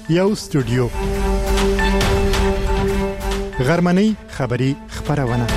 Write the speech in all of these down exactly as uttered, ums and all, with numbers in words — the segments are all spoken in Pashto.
یو سټوډیو غرمنۍ خبری خبرونه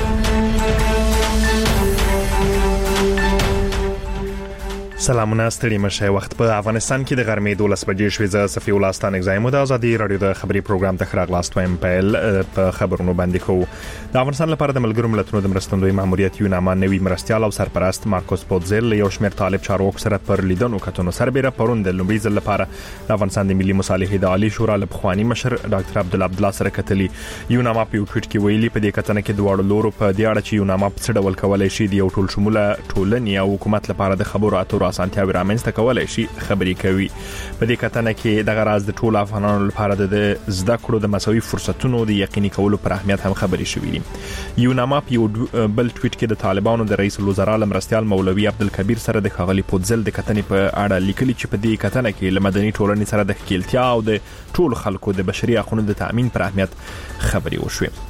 سلامونه ستړي مشه وخت په افغانستان کې د غرمې دولس بجې شوې ز صفي ولستان اگزایمو د ازادي رادیو د خبري پروګرام ته خراغ لاست وایم پیل په خبرونو باندې کوو د افغانستان لپاره د ملګرو ملتونو د مرستندوی ماموریت یوناما نوی مرستيال او سرپرست مارکوس پوتزل یو شمېر طالب چارواکو سره پر لیدنو کتنو سربېره پرون د لومړي ځل لپاره د افغانستان د ملي مصالحې د عالی شورا له پخوانی مشر ډاکټر عبد الله عبد الله سره کتلي یوناما په ټویټ کې ویلي په دې کتنه کې دواړو لورو په دې اړه چې یوناما په څه ډول کولای شي د یو ټول شموله ټولنې او حکومت لپاره د خبرو اترو اسانتیاوي رامنځته کولای شي خبري کوي په دې کتنه کې د غراز د ټول افغانانو لپاره د زده کړو د مساوي فرصتونو د یقیني کولو پر اهمیت هم خبري شوې دي یوناما په بل ټویټ کې د طالبانو د رئیس الوزرا مرستيال مولوي عبدالکبیر سره د خغلی پوتزل د کتنې په اړه لیکلي چې په دې کتنه کې لمدني ټولنې سره د خپلتیا او د ټول خلکو د بشري حقوقو د تامین پر اهمیت خبري وشوه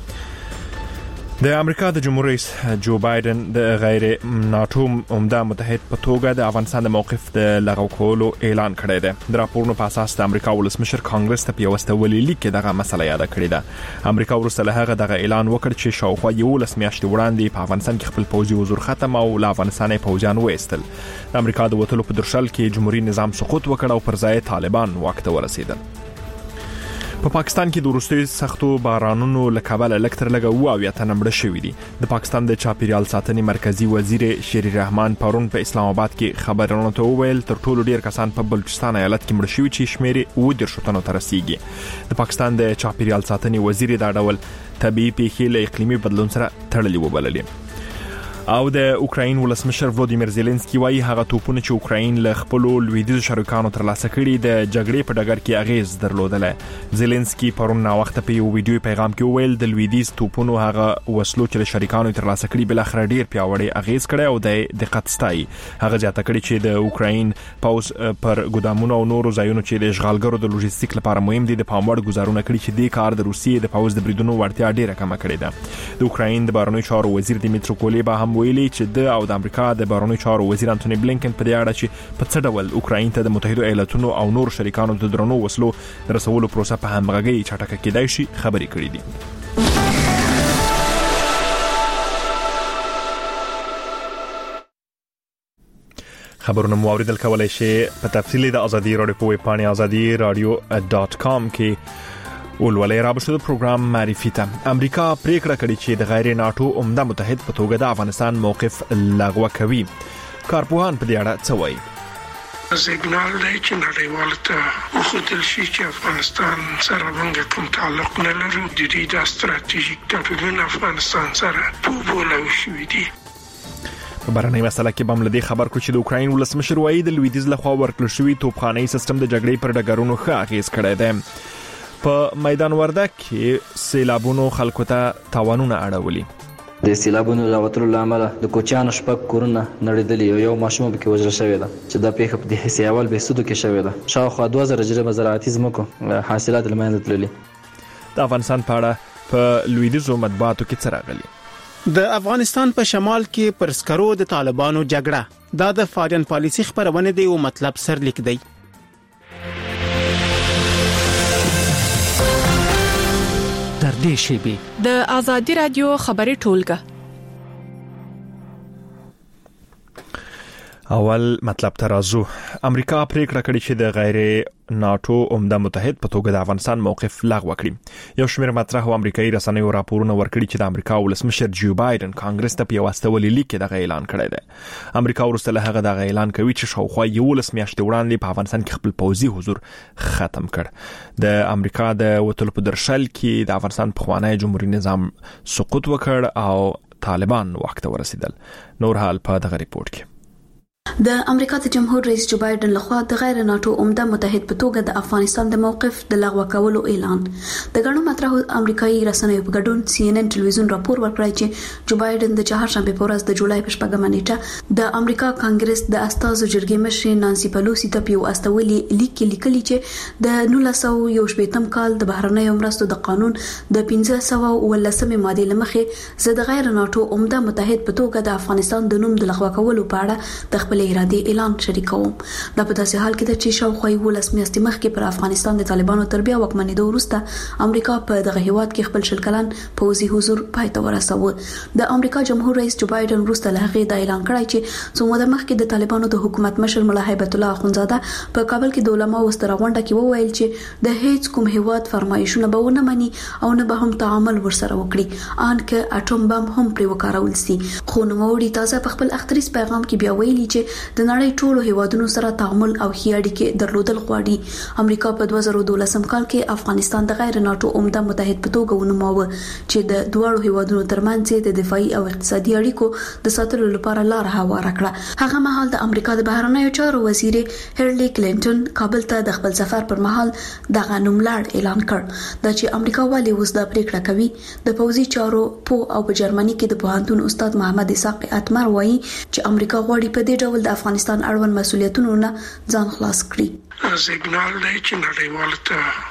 د امریکا د جمهور رئیس جو بایدن د غیر ناتو عمده متحد په توګه د افغانستان د موقف د لغوه کولو اعلان کړی دی د راپورونو په اساس د امریکا ولسمشر کانګرس ته پیوستولې لیک کې دغه مسله یاد کړې ده امریکا ورسره له هغه دغه اعلان وکړ چې شاوخوا یو لس میاشتې وړاندې په افغانستان کې خپل پوځي حضور ختم او له افغانستان پوځیان وایستل د امریکا د وټلو په درشل کې جمهوریت نظام سقوط وکړ او پر ځای طالبان واک ته ورسېدل په پا پاکستان کې د وروستي سختو بارانونو لکابل الکتر لګه او یا تنمړ شوې دي د پاکستان د چاپیریال ساتنې مرکزی وزیر شری رحمان پرون په اسلام آباد کې خبرونه ته ویل تر ټولو ډیر کسان په بلوچستان ایالت کې مړ شوي چې شمیرې و د شتونو تر رسیدي د پاکستان د چاپیریال ساتنې وزیر دا ډول طبيعي پیښې له اقلیمي بدلون سره تړلې وبللې او د اوکراین ولسمشر ولودیمیر زيلنسکي وايي هغه توپونه چې اوکراین له خپل لویدیځ شریکانو ترلاسه کړي د جګړې په ډګر کې اغیز درلودله زيلنسکي پرون نا وخت په یو ویډیو پیغام کې ویل د لویدیځ توپونو هغه وسلو چې شریکانو ترلاسه کړي بل اخر ډیر پیاوړی اغیز کړي او د دقت ستای هغه ځاته کړي چې د اوکراین پاوز پر ګدامونو او نورو ځایونو چې د اشغالګرو د لوجستیک لپاره مهم دي د پاموړ گزارونه کړي چې د کار د روسیې د پاوز د بریدونو ورتیا ډیره کم کړي ده د اوکراین د بهرنیو چارو وزیر دیمیترو کولیبا هم ویلي چې د او د امریکا د بهرنیو چارو وزیر انټونی بلینکن په دې اړه چې په څه ډول اوکراین ته د متحده ایالاتونو او نور شریکانو د درنو وسلو رسولو پروسه په همغږي چټکه کېدای شي خبري کړې دي خبرونه مو اوریدل کولای شي په تفصیل د ازادي رادیو په ویب پاڼه ازادي رادیو ډاټ کام کې ولولې رابطه د پروګرام معرفي ته امریکا پریکړه کړې چې د غیر ناتو عمده متحد په توګه د افغانستان موقف لغوه کوي کارپوهان په دې اړه څه وایي سیګنال دی چې نړیوال ته وخدل شي چې افغانستان سره موږ کوم تعلق نه لرو د دې د ستراتیژیک توپیرونو افغانستان سره په بوله شوې دي په بهرنۍ مسله کې بم لدی خبر کو چې د اوکراین ولسمشر وایي د لویدیځ لخوا ورکړل شوی توپخانه سیستم د جګړې پر ډګرونو ښه اغیز کړی دی په میدان وردک کې سیلابونو خلکو ته تاوانونه اړولي د سیلابونو راوتلو لامل د کوچیانو شپږ کورونه نړیدلي او یو ماشوم په کې وژل شوی دی چې د پیښه په دې حصے اول به سودو کې شوی دی شاوخوا دوه زره جریبه زراعتي ځمکو حاصلات لمنځه تللي د افغانستان په اړه په لویدیځو مطبوعاتو کې څه راغلي د افغانستان په شمال کې پر سکرو د طالبانو جګړه دا د فارین پالیسي خبرونه دی او مطلب سرلیک دی در دې شیبي د ازادي رادیو خبري ټولګه اول مطلب ترازو امریکا پریکړه کړې چې د غیر ناتو عمده متحد په توګه د افغانستان موقف لغوه کړي یو شمېر مطرح او امریکایي رسنیو راپورونه ورکړي چې د امریکا ولسمشر جو بایدن کانګرس ته پیوستولې لیک کې د اعلان کړی دی امریکا ورسره له هغه د اعلان کوي چې شاوخوا یو لس میاشتې وړاندې په افغانستان کې خپل پوځي حضور ختم کړ د امریکا د وټلو په درشل کې د افغانستان پخوانی جمهوریت نظام سقوط وکړ او طالبان واک ته ورسېدل نور حال په دغه ریپورت کې د امریکا د جمهور رئیس جو بایدن لخوا د غیر ناتو عمده متحد په توګه د افغانستان د موقف د لغوه کولو اعلان د غنو مطرح امریکایي رسنیو په ګډون سی ان ان ټلویزیون راپور ورکړی چې جو بایدن د چهارشنبه په ورځ د جولای په شپږمه نیټه د امریکا کانګرس د استازو جرګې مشر نانسي پلوسی ته پیو استولي لیک لیکلي چې د نولس سوه یو شپږم کال د بهرنیو مرستو د قانون د پنځه سوه ولسمه ماده لمخې زه د غیر ناتو عمده متحد په توګه د افغانستان د نوم د لغوه کولو په اړه د خپل د ارادې اعلان شریکوم. دا په داسې حال کې ده چې شاوخوا ولس میاشتې مخکې پر افغانستان د طالبانو تربیه وکمنېدو وروسته امریکا په دغه هیواد کې خپل شل کلن پوځي حضور پای ته ورساوه. د امریکا جمهور رئیس جو بایدن وروسته له هغې دا اعلان کړی چې څو موده مخکې د طالبانو د حکومت مشر ملا هیبت الله اخونزاده په کابل کې د علماو ستره غونډه کې وویل چې د هیڅ کوم هیواد فرمایشونه به ونه مني او نه به هم تعامل ورسره وکړي ان که اټوم بم هم پرې وکارول سي. خو نوموړي تازه په خپل اختریز پیغام کې بیا ویلي چې د نړۍ ټولو هیوادونو سره تعامل او ښې اړیکې درلودل غواړي. امریکا په دوه زره دولسم کال کې افغانستان د غیر ناتو عمده متحد په توګه ونوماوه چې د دوه هیوادونو ترمنځ د دفاعي او اقتصادي اړیکو د ساتلو لپاره لار هواره کړه. هغه مهال د امریکا د بهرنیو چارو وزیر هیرلی کلینټن کابل ته د خپل سفر پر مهال دغه نوملړ اعلان کړ. دا چې امریکا والی اوس د پریکړه کوي د پوځي چارو په او په جرمني کې د پوهنتون استاد محمد اسحاق اتمر وایي چې امریکا غواړي په دې ډول د افغانستان اړوند مسولیتونو نه ځان خلاص کړي. سیګنال دی چې نړیوال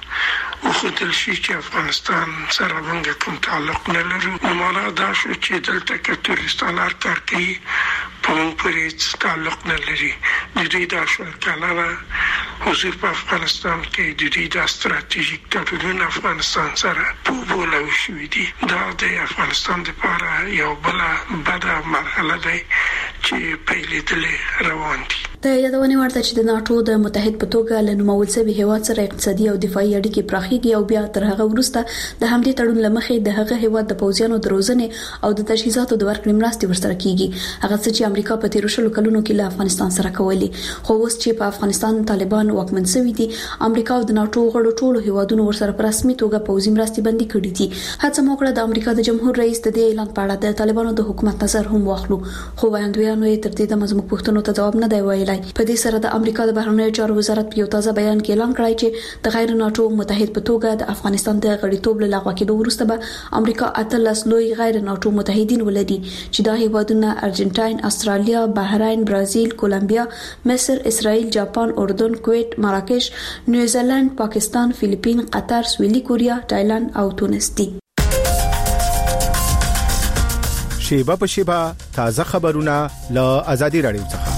ته وخدل شي چې افغانستان سره موږ کوم تعلق نه لرو. نو معنا دا شو چې دلته کې تورستانار کار کوي په موږ پرې تعلق نه لري. د دې د شل کلنه حضور په افغانستان کې د دې د ستراتیژیک تړون افغانستان سره په بوله شوې دي. دا د افغانستان لپاره یو بل بده مرحله ده چې پیلېدلې روان دي. د یادونې ورته چې د ناتو د متحد په توګه له نومول شوي هیواد سره اقتصادي او دفاعي اړیکې پراخېږي او بیا تر هغه وروسته د همدې تړون لمخې د هغه هیواد د پوځیانو د روزنې او د تجهیزاتو د ورکړې مرستې ورسره کیږي. هغه څه چې امریکا په تیرو شلو کلونو کې له افغانستان سره کولی. خو اوس چې په افغانستان طالبان واکمن شوي دي امریکا او د ناتو غړو ټولو هیوادونو ورسره په رسمي توګه پوځي مرستې بندي کړې دي. هڅه موکړه د امریکا د جمهور رئیس د دې اعلان په اړه د طالبانو د حکومت نظر هم واخلو. خو وړاندوینو یې تر دې د مزموږ پوښتنو ته جواب نه دی ویلای. په دې سره د امریکا د بهرنیو چارو وزارت په یو تازه بیان کې اعلان کړی چې د غیر ناتو متحد په توګه د افغانستان د غړیتوب له لغوه کېدو وروسته به امریکا اتلس لوی غیر ناتو متحدین ولري چې دا هیوادونه ارجنټاین، استرالیا، بحرین، برازیل، کولمبیا، مصر، اسرائیل، جاپان، اردن، کویت، مراکش، نیوزیلند، پاکستان، فلیپین، قطر، سویلي کوریا، تایلند او تونس دي. شیبه په شیبه تازه خبرونه له آزادي رادیو څخه.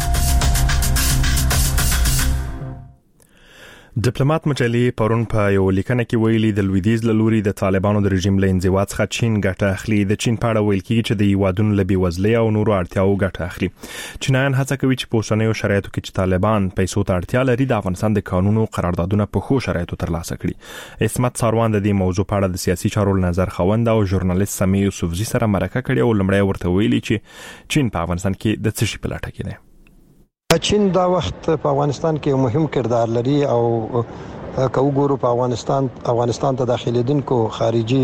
ډیپلوماټ مجلې پرون په یو لیکنه کې ویلي د لویدیز لوري د طالبانو د رژیم له انزوا څخه چین ګټه اخلي. د چین په اړه ویل کیږي چې د هیوادونو له بېوزلۍ او نورو اړتیاو ګټه اخلي. چینایان هڅه کوي چې په اوسنیو شرایطو کې چې طالبان پیسو ته اړتیا لري د افغانستان د قانونو قراردادونه په ښو شرایطو ترلاسه کړي. عصمت ساروان د دې موضوع په اړه د سیاسي چارو نظر خوند او ژورنالیست سمیع یوسفزي سره مرکه کړې او لمړی ورته ویلي چې چین په افغانستان کې د څه شي په لټه کې دی. چین دا وخت په افغانستان کې مهم کردار لري او که وګورو په افغانستان افغانستان ته داخليدونکو خارجي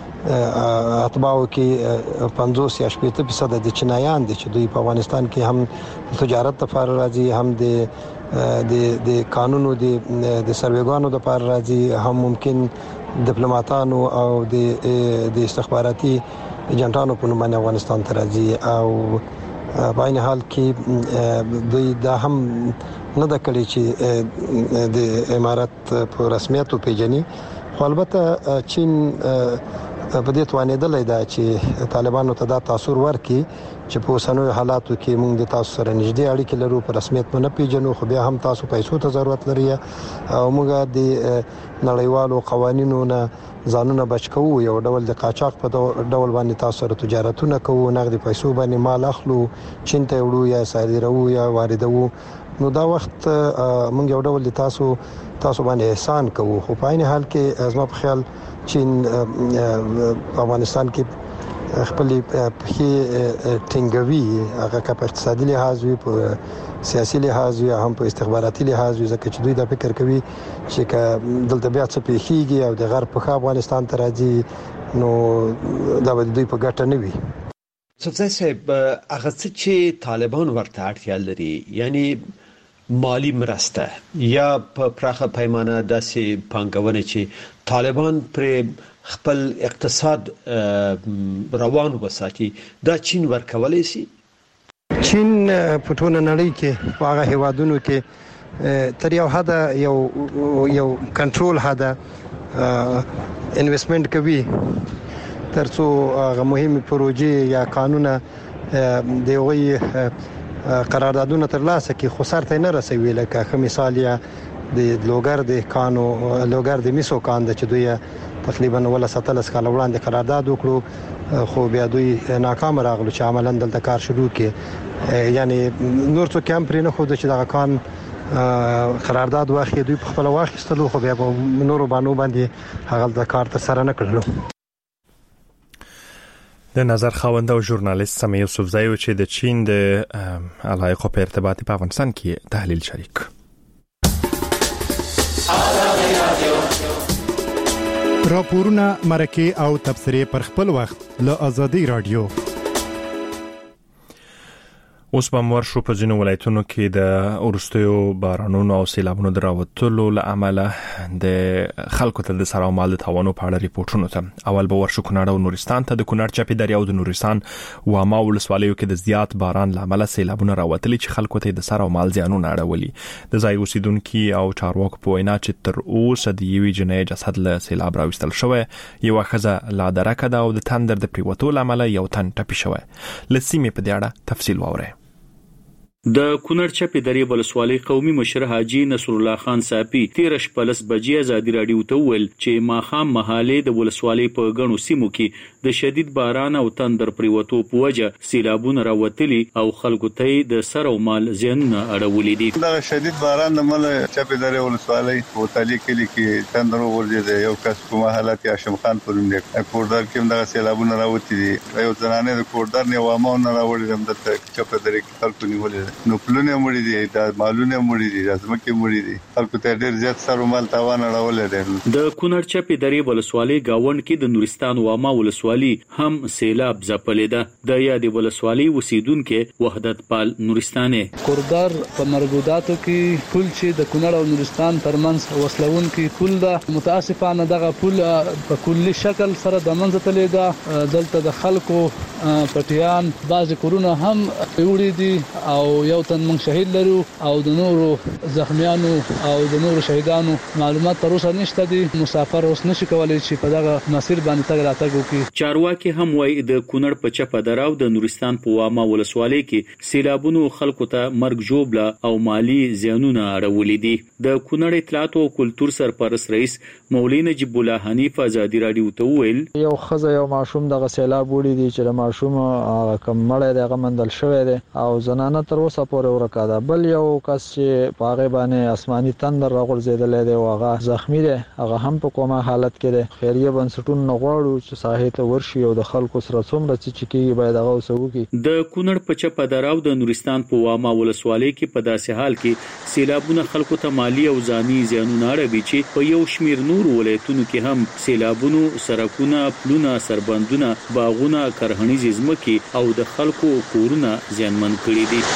اتباعو کې پنځوس یا شپږ فیصد د چینایان دي چې دوی په افغانستان کې هم تجارت لپاره راځي، هم د د د قانونو د د سروېګانو لپاره راځي، هم ممکن ډیپلوماټانو او د د استخباراتي ایجنټانو په نوم افغانستان ته راځي. او په عین حال کې دوی دا هم نه د کړي چې د امارات په رسمیت پیژني. خو البته چین په دې توانېدلې ده چې طالبانو ته دا تاثیر ورکړي چې په اوسنیو حالاتو کې موږ د تاسو سره نږدې اړیکې لرو، په رسمیت نه پیژنو، خو بیا هم تاسو پیسو ته ضرورت لري او موږ د نړیوالو قوانینو نه ځانونه بچ کوو، یو ډول د قاچاق په ډول باندې تاسو سره تجارتونه کوو، نغدي پیسو باندې مال اخلو، چین ته وړو یا صادرو یا واردوو. نو دا وخت موږ یو ډول د تاسو تاسو باندې احسان کوو. خو په عین حال کې ازما په خیال چین افغانستان کې خپل په ټینګوي، هغه که په اقتصادي لحاظ وي، په سیاسي لحاظ وي، هم په استخباراتي لحاظ وي، ځکه چې دوی دا فکر کوي چې که دلته بیا څه پیښیږي او د غرب په افغانستان ته راځي نو دا به دوی په ګټه نه وي. صفزای صاحب، هغه څه چې طالبان ورته اړتیا لري، یعنی مالی مرسته یا په پراخه پیمانه داسې پانګونه چې طالبان پر خپل اقتصاد روان وساتي، دا چین ورکولای شي؟ چین په ټوله نړۍ کې په هغه هیوادونو کې تر یو حد یو یو کنټرول حد انویسټمنټ کوي ترڅو هغه مهمه پروژې یا قانونه د وی قراردادونه ترلاسه کړي خو سرته نه رسوي. لکه ښه مثال یا د لوګر د کانو لوګر د میسو کان د چې دوی تقریبا ولا ستلس کال وړاندې قرارداد وکړو خو بیا دوی ناکام راغلو چې عملاً دلته کار شروع کړي. یعنی نور څه کم پرې نه خو د چې دغه کان قرارداد واخی دوی په خپل واخیستلو خو بیا نورو بانو باندې هغه د کار تر سره نه کړلو. د نظر خاوند او ژورنالیست سمیع یوسفزئی چې د چین د علایقو په ارتباط په افغانستان کې تحلیل شریک. راپورونه مرکه او تبصرې پر خپل وخت له آزادي رادیو. اوس به مور شو په ځینو ولایتونو کې د اورستیو بارانونو او سیلابونو دراوتلو له امله د خلکو ته د سر او مال د تاوانو په اړه ریپورتونه ته. اول به ورشو کونړ او نورستان ته. د کونړ چپی دریا او د نورستان واما ولسوالیو کې د زیات باران له امله سیلابونه راوتلي چې خلکو ته د سر او مال زیانونه اړولي. د ځای اوسیدونکو او چارواکو په وینا چې تر اوسه د یوې جنې جسد له سیلاب راوستل شوی. یو ښځه لا درکه ده او د تندر د پریوتو له امله یو تن ټپي شوی. لسیمه په دې اړه تفصیل واورئ. د کونړ چپی درې ولسوالۍ قومي مشر حاجی نصر الله خان صافي تیر شپه لس بجې ازادي رادیو ته ویل چې ماخام مهاله د ولسوالۍ په غنو سیمو کې د شدید باران او تندر پریوتو په وجه سیلابونه راوتلي او خلکو ته د سر او مال زیانونه اړولې دي. دا شدید باران د مل چپی درې ولسوالۍ په تالي کې کې تندر ورځي یو کس کومه حالت هاشم خان پرون دی کوردار کې د سیلابونه راوتی دي. یو ځنانه د کوردار نه وامه نه راوړي د چپی درې کې خلکو نیولې نو پلونه مړي دي د مالونه مړي دي ځمکه مړي دي خلکو ته ډېر زیات سر او مال تاوان اړول دي. د کونړ چپی درې ولسوالۍ گاوند کې د نورستان واما ولسوالۍ هم سیلاب ځپلې ده. د یادې ولسوالۍ اوسیدونکو وحدت پال نورستاني کوردار په مربوطاتو کې پل چې د کونړ او نورستان ترمنځ وصلون کې پل ده متاسفانه دغه پل په کلي شکل سره د منځ تلې ده. دلته د خلکو پټیان بعض کورونه هم وړي دي او یو تن من شهید لرو او د نورو زخمیانو او د نورو شهیدانو معلومات تر اوسه نشته دي. مسافر اوس نشي کولای چې په دغه مسیر باندې تګ راتګ وکړي. چارواکي هم وایي د کونړ په چپه دراو د نورستان په واما ولسوالۍ کې سیلابونو خلکو ته مرګ جوړه او مالی زیانونه اړولې دي. د کونړ اطلاعات او کلتور سرپرست رئیس مولوی نجیب الله حنیف ازادي رادیو ته ویل یو خزه یو ماشوم دغه سیلاب وړي دي چې ماشوم هغه کم مړی دغه مندل شوی دی او زنانه تر اوسه پورې ورکا ده. بل یو کس چې په هغه باندې آسماني تندر راغورځېدل دی او هغه زخمی دی هغه هم په کومه حالت کې دی. خیریه بنسټونو نه غواړو چې ساحې ته ورشي او د خلکو سره څومره چې کېږي باید هغه وسوږي. د کونړ په چپه دراو د نورستان په واما ولسوالۍ کې په داسې حال کې سیلابونه خلکو ته مالی او ځاني زیانونه اړوي چې په یو شمیر نور ولایتونو کې هم سیلابونو سرکونه پلونه سربندونه باغونه کرهنیز ځمکې او د خلکو کورونه زیانمن کړي دي.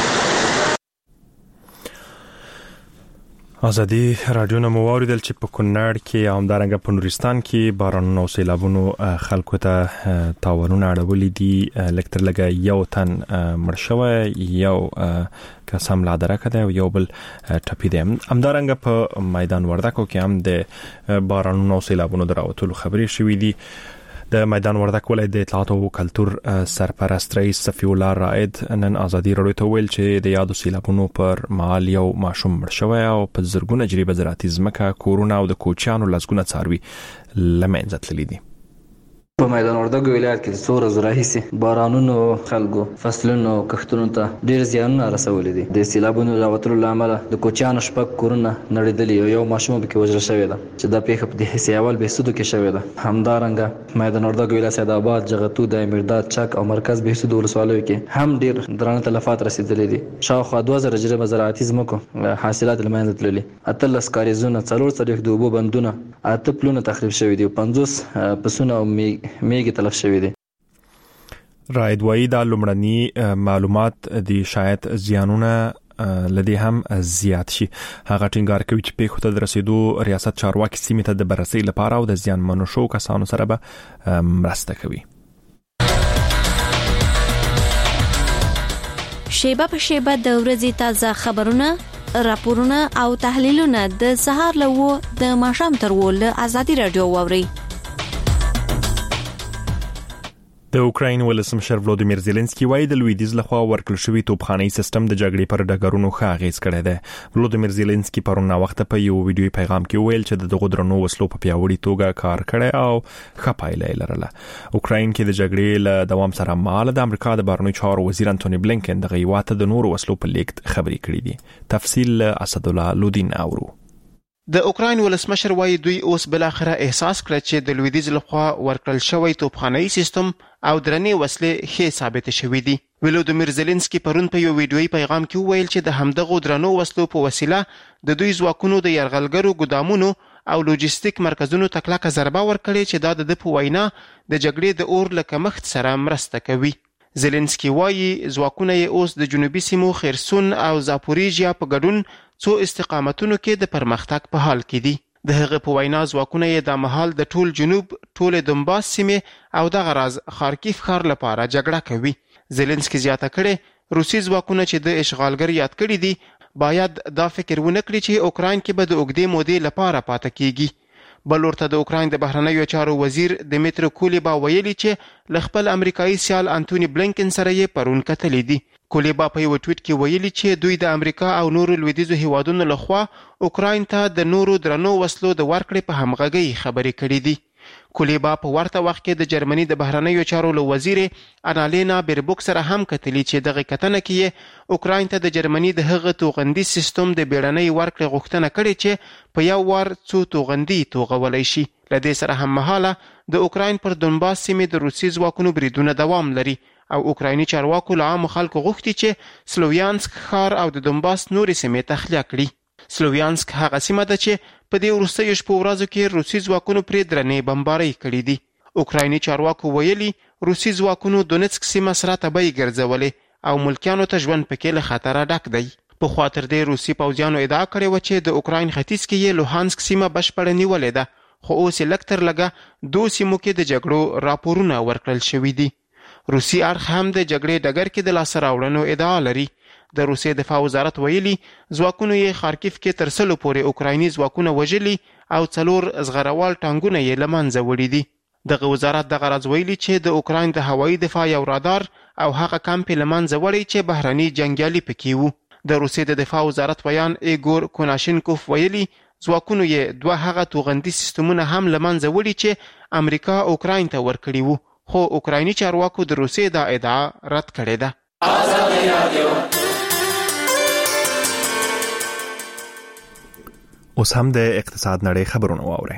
آزادي رادیو نو موریدل چې په کونړ کې او همدارنګه په نورستان کې بارانونو او سیلابونو خلکو ته تاوانونه اړولي دي. لکتر لګا یو تن مړ شوی یو کس هم لا درکه ده او یو بل ټپي دی. همدارنګه په میدان وردګو کې هم د بارانونو او سیلابونو دراوتلو خبرې شوې دي. د میدان وردګ ولایت د اطلاعات او کلتور سرپرست رئیس صفی الله رائد نن آزادي رادیو ته ویل چې د یادو سیلابونو پر مهال یو ماشوم مړ شوی او په زرګونه جریبه زراعتي ځمکه کورونه او د کوچیانو لسګونه څاروي له منځه تللي دي. په میدان وردګ ولایت کې څو ورځې راهیسې بارانونو خلکو فصلونو کښتونو ته ډېر زیانونه رسولي دي. د سیلابونو راوتلو له امله د کوچیانو شپږ کورونه نړېدلي او یو ماشوم پکې وژل شوی ده چې دا پیښه په د حصې اول بهسودو کې شوې ده. همدارنګه میدان وردګ ولایت سید آباد جغتو د امیرداد چک او مرکز بهسودو ولسوالیو کې هم ډېر درانه تلفات رسیدلي دي. شاوخوا دوه زره جریبه زراعتي ځمکو حاصلات له منځه تللي. اتلس کاریزونه څلور څلوېښت د اوبو بندونه اته پلونه تخریب شوي دي او پنځوس پسونه او میږي تلف شوي دي. رائد وایي دا لومړني معلومات دي شاید زیانونه لدی هم زیات شي. هغه ټینګار کوي چې پیښو ته د رسیدو ریاست چارواکي سیمې ته د بررسۍ لپاره او د زیانمنو شو کسانو سره به مرسته کوي. شیبه په شیبه د ورځې تازه خبرونه راپورونه او تحلیلونه د سهار له و د ماښام تر و له آزادي رادیو واوري. د اوکراین ولسمشر ولودیمیر زيلنسکي وایي د لویدیځ لخوا ورکړل شوی توپخانه‌ای سیستم د جګړې پر ډګرونو ښه اغیز کړی دی. ولودیمیر زيلنسکي پرون وخت په یو ویډیوي پیغام کې ویل چې د غدرنو وسلو په پیاوړي توګه کار کړی او ښه پایله لرله. اوکراین کې د جګړې له دوام سره مال د امریکا د بهرنیو چارو وزیر انټونی بلینکن د غیواته د نورو وسلو په لیکت خبري کړې دي. تفصیل اسد الله لودین اورو. د اوکراین ولسمشر وایي دوی اوس بل اخره احساس کړ چې د لویدیځ لخوا ورکړل شوی توپخانه‌ای سیستم او درنې وسلې ښه ثابت شوې دي. ولودیمیر زيلنسکي پرون په یو ویډیوي پیغام کې وویل چې د همدغه درنو وسلو په وسیله د دوی ځواکونو د یرغلګرو ګدامونو او لوجستیک مرکزونو ته کلکه ضربه ورکړې چې دا د په وینا د جګړې د اور له کمښت سره مرسته کوي. زيلنسکي وایي ځواکونه یې اوس د جنوبي سیمو خرسون او زاپوریژیا په ګډون څو استقامتونو کې د پرمختګ په حال کې دي. د هغه په وینا ځواکونه یې د مهال د ټول جنوب ټول دنباس سیمه او د غراز خارکیف ښار لپاره جګړه کوي. زيلنسکي زیاته کړي روسي ځواکونه چې د اشغالګر یاد کړي دي باید دا فکر ونه کړي چې اوکراین کې به د اوږدې مودې لپاره پاتې کیږي. بل ورته د اوکراین د بهرنیو چارو وزیر دمیترو کولیبا ویلي چې ل خپل امریکایي سیال انټونی بلینکن سره یې پرون کتلې دي. کولیبا په یو ټویټ کې ویلي چې دوی د امریکا او نورو لویدیځو هیوادونو لخوا اوکراین ته د نورو درنو وسلو د ورکړې په همغږۍ خبرې کړې دي. کولیبا په ورته وخت کې د جرمني د بهرنیو چارو له وزیر انالینا بیربوک سره هم کتلې چې دغه کتنه کې اوکراین ته د جرمني د هغه توغندي سیستم د بیړنۍ ورکړې غوښتنه کړې چې په یو وار څو توغندي توغولای شي. لدې سره هم مهاله د اوکراین پر دنباس سیمې د روسي ځواکونو بریدونه دوام لري او اوکرایني چارواکو له عامو خلکو غوښتي چې سلوویانسک ښار او د دنباس نورې سیمې تخلیه کړي. سلوویانسک هغه سیمه ده چې په دې وروستیو شپو ورځو کې روسي ځواکونو پرې درنې بمبارۍ کړې دي. اوکرایني چارواکو ویلي روسي ځواکونو دونیتسک سیمه سره تبۍ ګرځولې او ملکیانو ته ژوند پکې له خطره ډک دی. په خاطر دې روسي پوځیانو ادعا کړې و چې د اوکراین ختیځ کې یې لوهانسک سیمه بشپړه نیولې ده، خو اوس یې لږ تر لږه دوه سیمو کې د جګړو راپورونه ورکړل شوي دي. روسي اړخ هم د جګړې ډګر کې د لاسته راوړنو ادعا لري. د روسي دفاع وزارت ویلي ځواکونو یې خارکیف کې تر سلو پورې اوکرایني ځواکونه وژلي او څلور زغروال ټانګونه یې له منځه وړي دي. دغه وزارت دغه راز ویلي چې د اوکراین د هوایي دفاع یو رادار او هغه کمپ یې له منځه وړی چې بهرني جنګیالي پکې وو. د روسي د دفاع وزارت بیان ایګور کوناشینکوف ویلي ځواکونو یې دوه هغه توغندي سیستمونه هم له منځه وړي چې امریکا اوکراین ته ورکړي وو، خو اوکرایني چارواکو د روسي دا ادعا رد کړې ده. اوس هم د اقتصاد نړۍ خبرونه واورئ.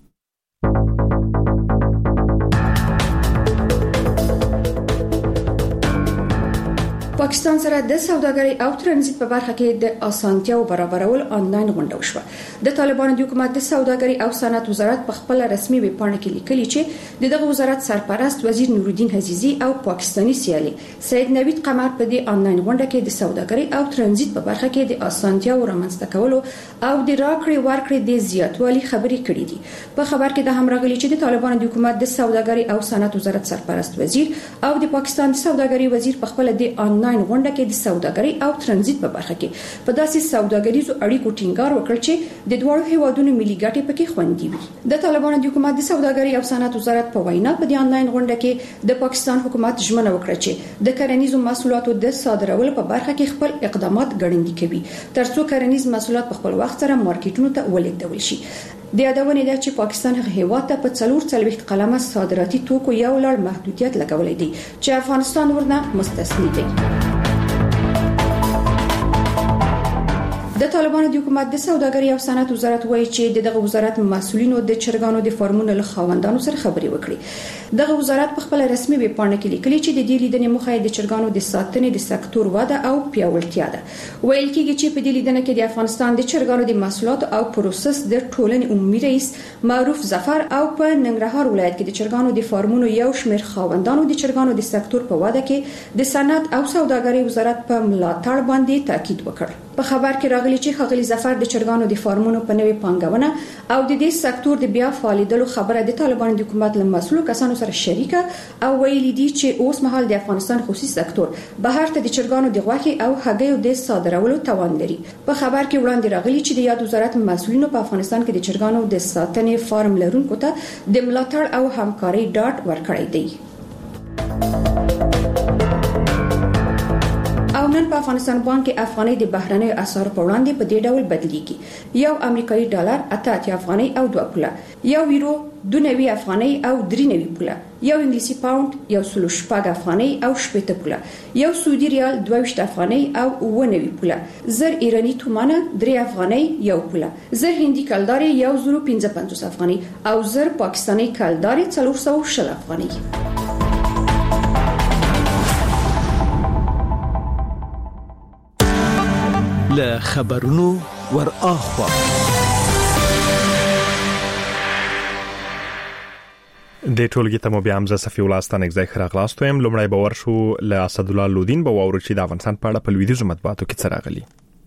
پاکستان سره د سوداګرۍ او ترانزیت په برخه کې د اسانتیاو برابرول آنلاین غونډه وشوه. د طالبانو د حکومت د سوداګرۍ او صنعت وزارت په خپل رسمي ویب پاڼه کې لیکلي چې دغه وزارت سرپرست وزیر نورالدین حزیزی او پاکستانی سیالي سید نوید قمر په دې آنلاین غونډه کې د سوداګرۍ او ترانزیت په برخه کې د اسانتیاو رامنځته کولو او د راکړې ورکړې د زیاتوالي خبرې کړې دي. په خبر کې د هم راغلي چې د طالبانو د حکومت د سوداګرۍ او صنعت وزارت سرپرست وزیر او د پاکستان د سوداګرۍ وزیر په خپل د آنلاین غونډه کې د سوداګرۍ او ترانزیت په برخه کې په داسې سوداګریزو اړیکو ټینګار وکړ چې د دوه هیوادونو ملي ګټې پکې خوندي وي. د طالبانو د حکومت د سوداګرۍ او صنعت وزارت په وینا په دې آنلاین غونډه کې د پاکستان حکومت ژمنه وکړه چې د کرنیزو محصولاتو د صادرولو په برخه کې خپل اقدامات ګړندي کوي ترڅو کرنیز محصولات په خپل وخت سره مارکیټونو ته ولیږدول شي. د یادونه ده چې پاکستان هغه هیواد ته په څلور څلوېښت قلمه صادراتي توکو یو لړ محدودیت لګولې دي چې افغانستان ورنه مستثنی دی. د طالبانو د حکومت د سوداګرۍ او صنعت وزارت وایي چې دغه وزارت مسؤلینو د چرګانو د فارمونو له خاوندانو سره خبرې وکړي. دغه وزارت په خپل رسمي ویب پاڼه کې لیکلي چې د دې لیدنې موخه د چرګانو د ساتنې د سکتور وده او پیاوړتیا ده. ویل کېږي چې په دې لیدنه کې د افغانستان د چرګانو د محصولاتو او پروسس د ټولنې عمومي رئیس معروف ظفر او په ننګرهار ولایت کې د چرګانو د فارمونو یو شمېر خاوندانو د چرګانو د سکتور په وده کې د صنعت او سوداګرۍ وزارت په ملاتړ باندې تاکید وکړ. په خبر کې راغلی چې خغلی ظفر د چرګانو د فارمونو په نوې پانګونه او د دې سکتور د بیا فعالیدلو خبره د طالبانو د حکومت له مسؤلو کسانو سره شریکه او ویلي دي چې اوس مهال د افغانستان خصوصي سکتور بهر ته د چرګانو د غوښې او هګیو د صادرولو توان لري. په خبر کې وړاندې راغلی چې د یاد وزارت مسؤلینو په افغانستان کې د چرګانو د ساتنې فارم لرونکو ته د ملاتړ او همکاري ډاډ ورکړی دی. نن په افغانستان بانک افغاني د بهرنۍ اسعار په وړاندې په دې ډول بدلیږي. یو امریکایي ډالر اته اتیا افغاني او دوه پوله، یو یورو دوه نوي افغاني او درې نوي پوله، یو انګلیسي پاوند یو سلو شپږ افغاني او شپږ پوله، یو سعودي ریال دوه ویشت افغاني او اوه نوي پوله، زر ایرانی تومانه درې افغاني یو پوله، زر هندي کلدار یو زرو پنځه پنځوس افغاني او زر پاکستاني کلدار څلور سوه و شل افغاني. له خبرونو ور اخوا د ټولګي ته مو بیا هم زه صفي الله ستانک ځای خراغلاستو یم. لومړی به ورشو له اسد الله لودین به واورو چې د افغانستان په اړه په لویدیځو مطبوعاتو کې څه راغلي.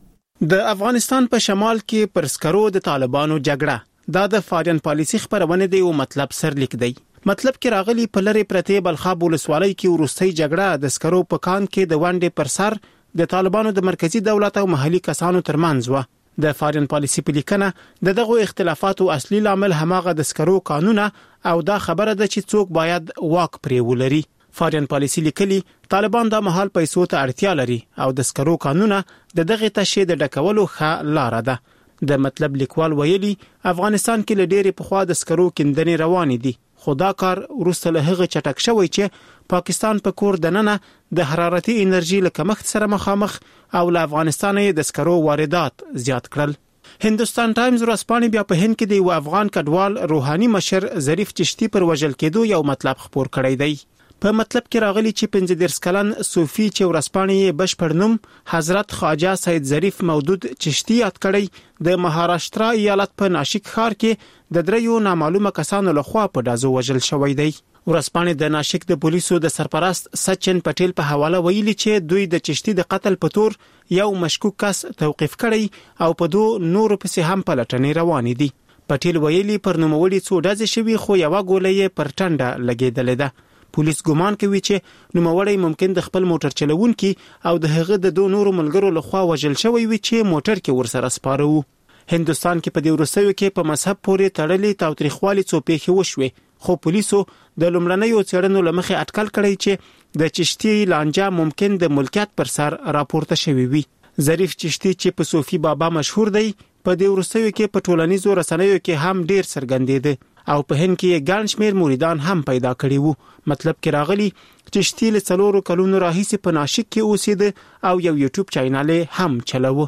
د افغانستان په شمال کې پر سکرو د طالبانو جګړه دا د فارین پالیسي خبرونه دی او مطلب سرلیک دی. مطلب کې راغلي په لری پرته بلخاب ولسوالۍ کې ورستۍ جګړه د سکرو په کان کې د وانډې پر سر د طالبانو د مرکزی دولت او محلي کسانو ترمنځ و. د فارین پالیسي په لیکنه د دغه اختلافاتو اصلي لامل هماغه د سکرو قانونه او دا خبره ده چې څوک باید واک پرې ولري. فارین پالیسي لیکلي طالبان د محل پیسو ته اړتیا لري او د سکرو قانونه د دغه تشه د ډکولو ښه لار ده. د مطلب لیکوال ویلي افغانستان کې لډېری په خوا د سکرو کیندنې روان دي، خو دا کار وروسته له هغه چټک شوی چې پاکستان په کور دننه د حرارتي انرژي له کمښت سره مخامخ او له افغانستان د سکرو واردات زیات کړل. هندوستان ټایمز ورځپاڼې بیا په هند کې د یو افغان کډوال روحاني مشر ظریف چشتي پر وژل کېدو یو مطلب خبر کړی دی. په مطلب کې راغلي چې پنځه دېرش کلن صوفي چې ورځپاڼې یې بشپړ نوم حضرت خواجه سید ظریف مودود چشتي یاد کړی د مهاراشټرا ایالت په ناشک ښار کې د دریو نامعلومه کسانو لخوا په ډازو وژل شوی دی. ورځپاڼې د ناشک د پولیسو د سرپرست سچن پټیل په حواله ویلي چې دوی د چشتي د قتل په تور یو مشکوک کس توقیف کړی او په دوه نورو پسې هم پلټنې روانې دي. پټیل ویلي پر نوموړي څو ډزې شوي خو یوه ګوله یې پر ټنډه لګېدلې ده. پولیس ګمان کوي چې نوموړی ممکن د خپل موټر چلوونکي او د هغه د دوه نورو ملګرو لخوا وژل شوی وي چې موټر کې ورسره سپاره وو. هندوستان کې په دې وروستیو کې په مذهب پورې تړلې تاوتریخوالي څو پیښې وشوې، خو پولیسو د لومړنیو څېړنو له مخې اټکل کړی چې د چشتي لانجه ممکن د ملکیت پر سر راپورته شوی وي. ظریف چشتي چې په صوفي بابا مشهور دی په دې وروستیو کې په ټولنیزو رسنیو کې هم ډیر څرګندېده او په هند کې ګڼ شمېر مریدان هم پیدا کړي وو. مطلب کې راغلي چشتي له څلورو کلونو راهیسې په ناشک کې اوسېده او یو یوټیوب چینل هم چلاوه.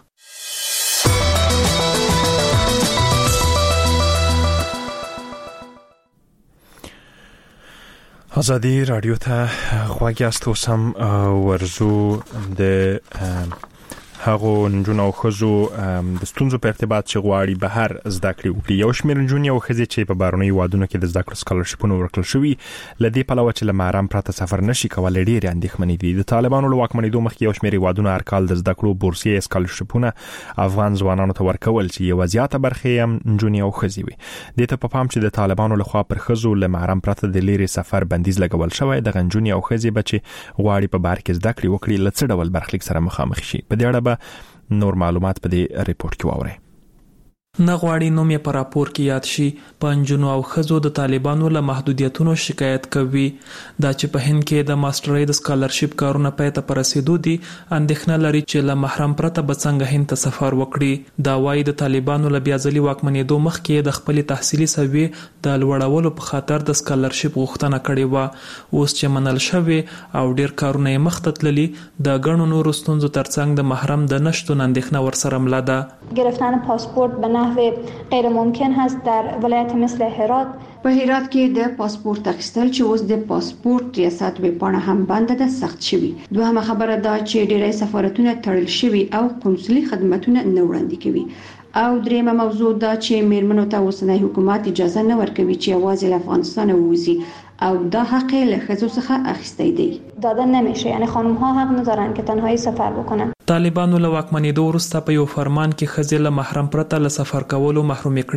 ازادي رادیو ته غواړی تاسو سم ورزو د هغه نجونو او خزو د ستونزو په ارتباط چې غواړي بهر زده کړې وکړي. یو شمېر نجونې او خزې چې په بهرنۍ وادونو کې د زده کړو سکالرشیپونه ورکړل شوي لدې پلوه چې له محرم پرته سفر نشي کولای ډېرې اندېښمنې دي. د طالبانو له واکمنېدو مخکې یو شمېر هیوادونه هر کال د زده کړو بورسیې سکالرشیپونه افغان ځوانانو ته ورکول چې یوه زیاته برخه یې هم نجونې او خزې وي. دې ته په پام چې د طالبانو لخوا پر خزو له محرم پرته د لرې سفر بندیز لګول شوی، د نجونې او خزې به چې غواړي په بهر کې زده کړې وکړي له څه ډول برخلیک سره مخامخ شي. په دې اړه به نور معلومات په دې ریپورت کې واورئ. نه غواړي نوم یې په راپور کې یاد شي. په نجونو او ښځو د طالبانو له محدودیتونو شکایت کوي. دا چې په هند کې د ماسترۍ د سکالرشیپ کارونه پای ته په رسیدو دي، اندېښنه لري چې له محرم پرته به څنګه هند ته سفر وکړي. دا وايي د طالبانو له بیا ځلي واکمنېدو مخکې د خپلې تحصیلي سویې د لوړولو په خاطر د سکالرشیپ غوښتنه کړې وه. اوس چې منل شوې او ډېر کارونه یې مخ ته تللي، د ګڼو نورو ستونزو ترڅنګ د محرم د نشتون اندېښنه ورسره مله ده. گرفتن پاسپورت به غیر ممکن هست در ولایت مثل هرات. په هرات کې د پاسپورت اخیستل چې اوس د پاسپورت ریاست ویبپاڼه هم بنده ده سخت شوی. دوهمه خبره دا چې ډېری سفارتونه تړل شوي او قونسلي خدماتونه نه وړاندې کوي. او دریمه موضوع دا چې میرمنو ته اوسنی حکومت اجازه نه ورکوي چې یوازې له افغانستان ووځي او دا حق له ښځو څخه اخیستی دی. داده نمیشه، یعنی خانم ها حق ندارن که تنهایی سفر بکنن. طالبانو له واکمنېدو وروسته په یو فرمان کې ښځې له محرم پرته له سفر کولو محرومې کړې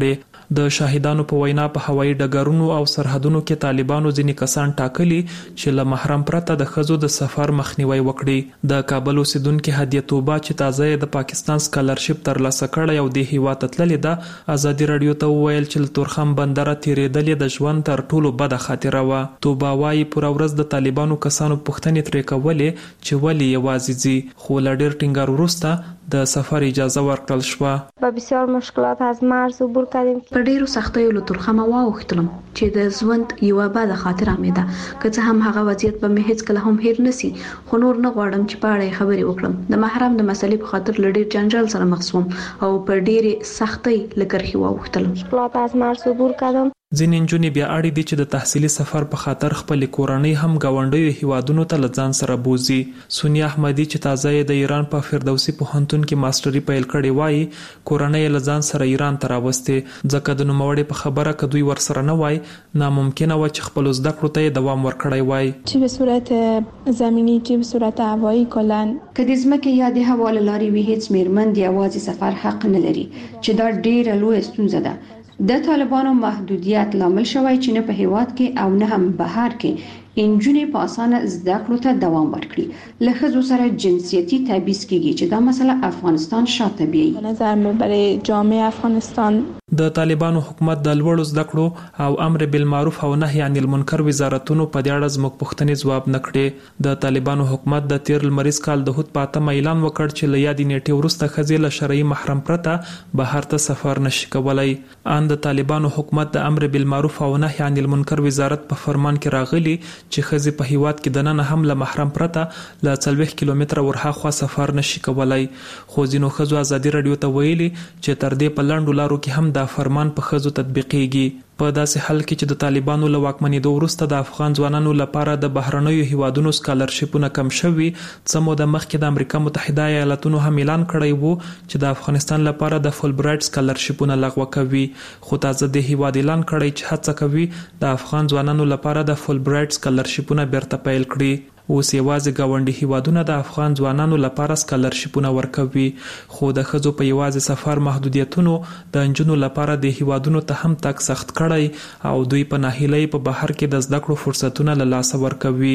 د شاهدانو په وینا په هوایي ډګرونو او سرحدونو کې طالبانو ځینې کسان ټاکلي چې له محرم پرته د ښځو د سفر مخنیوي وکړي. د کابل اوسیدونکو هدیه توبه چې تازه د پاکستان سکالرشپ ترلاسه کړی او د هیواد تللې ده ازادي رادیو ته وویل چې تورخم بندره تیرېدلې د ژوند تر ټولو بده خاطره وه. توبه وایي پوره ورځ د طالبانو کسانو پوښتنې ترې کولې چې ولې یوازې ځي، خو له ډېر ټینګار وروسته د سفر اجازه ورکړل شوه. با بسیار مشکلات از مرز عبور کردیم. په ډیرو سختیو له تورخمه واوښتلم چې د ژوند یوه بده خاطره مې ده، که څه هم هغه وضعیت به مې هیڅکله هم هیر نسی، خو نور نه غواړم چې په اړه یې خبرې وکړم. د محرم د مسلې په خاطر له ډیر جنجال سره مخ شوم او په ډیرې سختۍ له کرښې واوښتلم. مشکلات از مرز عبور کردم. ځینې نجونې بیا اړ دي چې د تحصیلي سفر په خاطر خپلې کورنۍ هم ګاونډیو هیوادونو ته له ځان سره بوزي. سونیا احمدي چې تازه یې د ایران په فردوسي پوهنتون کې ماستري پیل کړې وایي کورنۍ یې له ځان سره ایران ته راوستې، ځکه د نوموړې په خبره که دوی ورسره نه وای ناممکنه وه چې خپلو زده کړو ته یې دوام ورکړی وای. چی به صورت زمینی چی به صورت هوایی کلا که د ځمکې یا د هوا له لارې وي هیڅ میرمن د یوازې سفر حق نه لري، چې دا ډیره لویه ستونزه ده. د طالبانو محدودیت لامل شوی چې نه په هیواد کې او نه هم بهر کې انجونې په اسانه زده کړو ته دوام ورکړي. له ښځو سره جنسیتي تبعیض کیږي چې دا مسله افغانستان شاته بیایي. نظر مې برای جامعه افغانستان د طالبانو حکومت د لوړو زده کړو او امر بالمعروف او نهي عن المنکر وزارتونو په دې اړه زموږ پوښتنې ځواب نه کړې. د طالبانو حکومت د تیر لمریز کال د هوت په اتمه اعلان وکړ چې له یادې نیټې وروسته ښځې له شرعي محرم پرته بهر ته سفر نشي کولی. ان د طالبانو حکومت د امر بالمعروف او نهي عن المنکر وزارت په فرمان کې راغلي چې ښځې په هیواد کې دننه هم له محرم پرته له څلوېښت کیلومتره ورهاخوا سفر نشي کولی. خو ځینو ښځو ازادي رادیو ته ویلي چې تر دې په لنډو لارو کې هم دا فرمان په ښځو تطبیقیږي. په داسې حال کې چې د طالبانو له واکمنېدو وروسته د افغان ځوانانو لپاره د بهرنیو هیوادونو سکالرشپونه کم شوي، څه موده مخکې د امریکا متحده ایالاتونو هم اعلان کړی وو چې د افغانستان لپاره د فول برایټ سکالرشپونه لغوه کوي. خو تازه د هیواد اعلان کړی چې هڅه کوي د افغان ځوانانو لپاره د فول برایټ سکالرشپونه بیرته پیل کړي. اوس یوازې ګاونډي هیوادونه د افغان ځوانانو لپاره سکالرشپونه ورکوي، خو د ښځو په یوازې سفر محدودیتونو د نجونو لپاره د هیوادونو ته هم تګ سخت کړی او دوی په ناهیلۍ په بهر کې د زده کړو فرصتونه له لاسه ورکوي.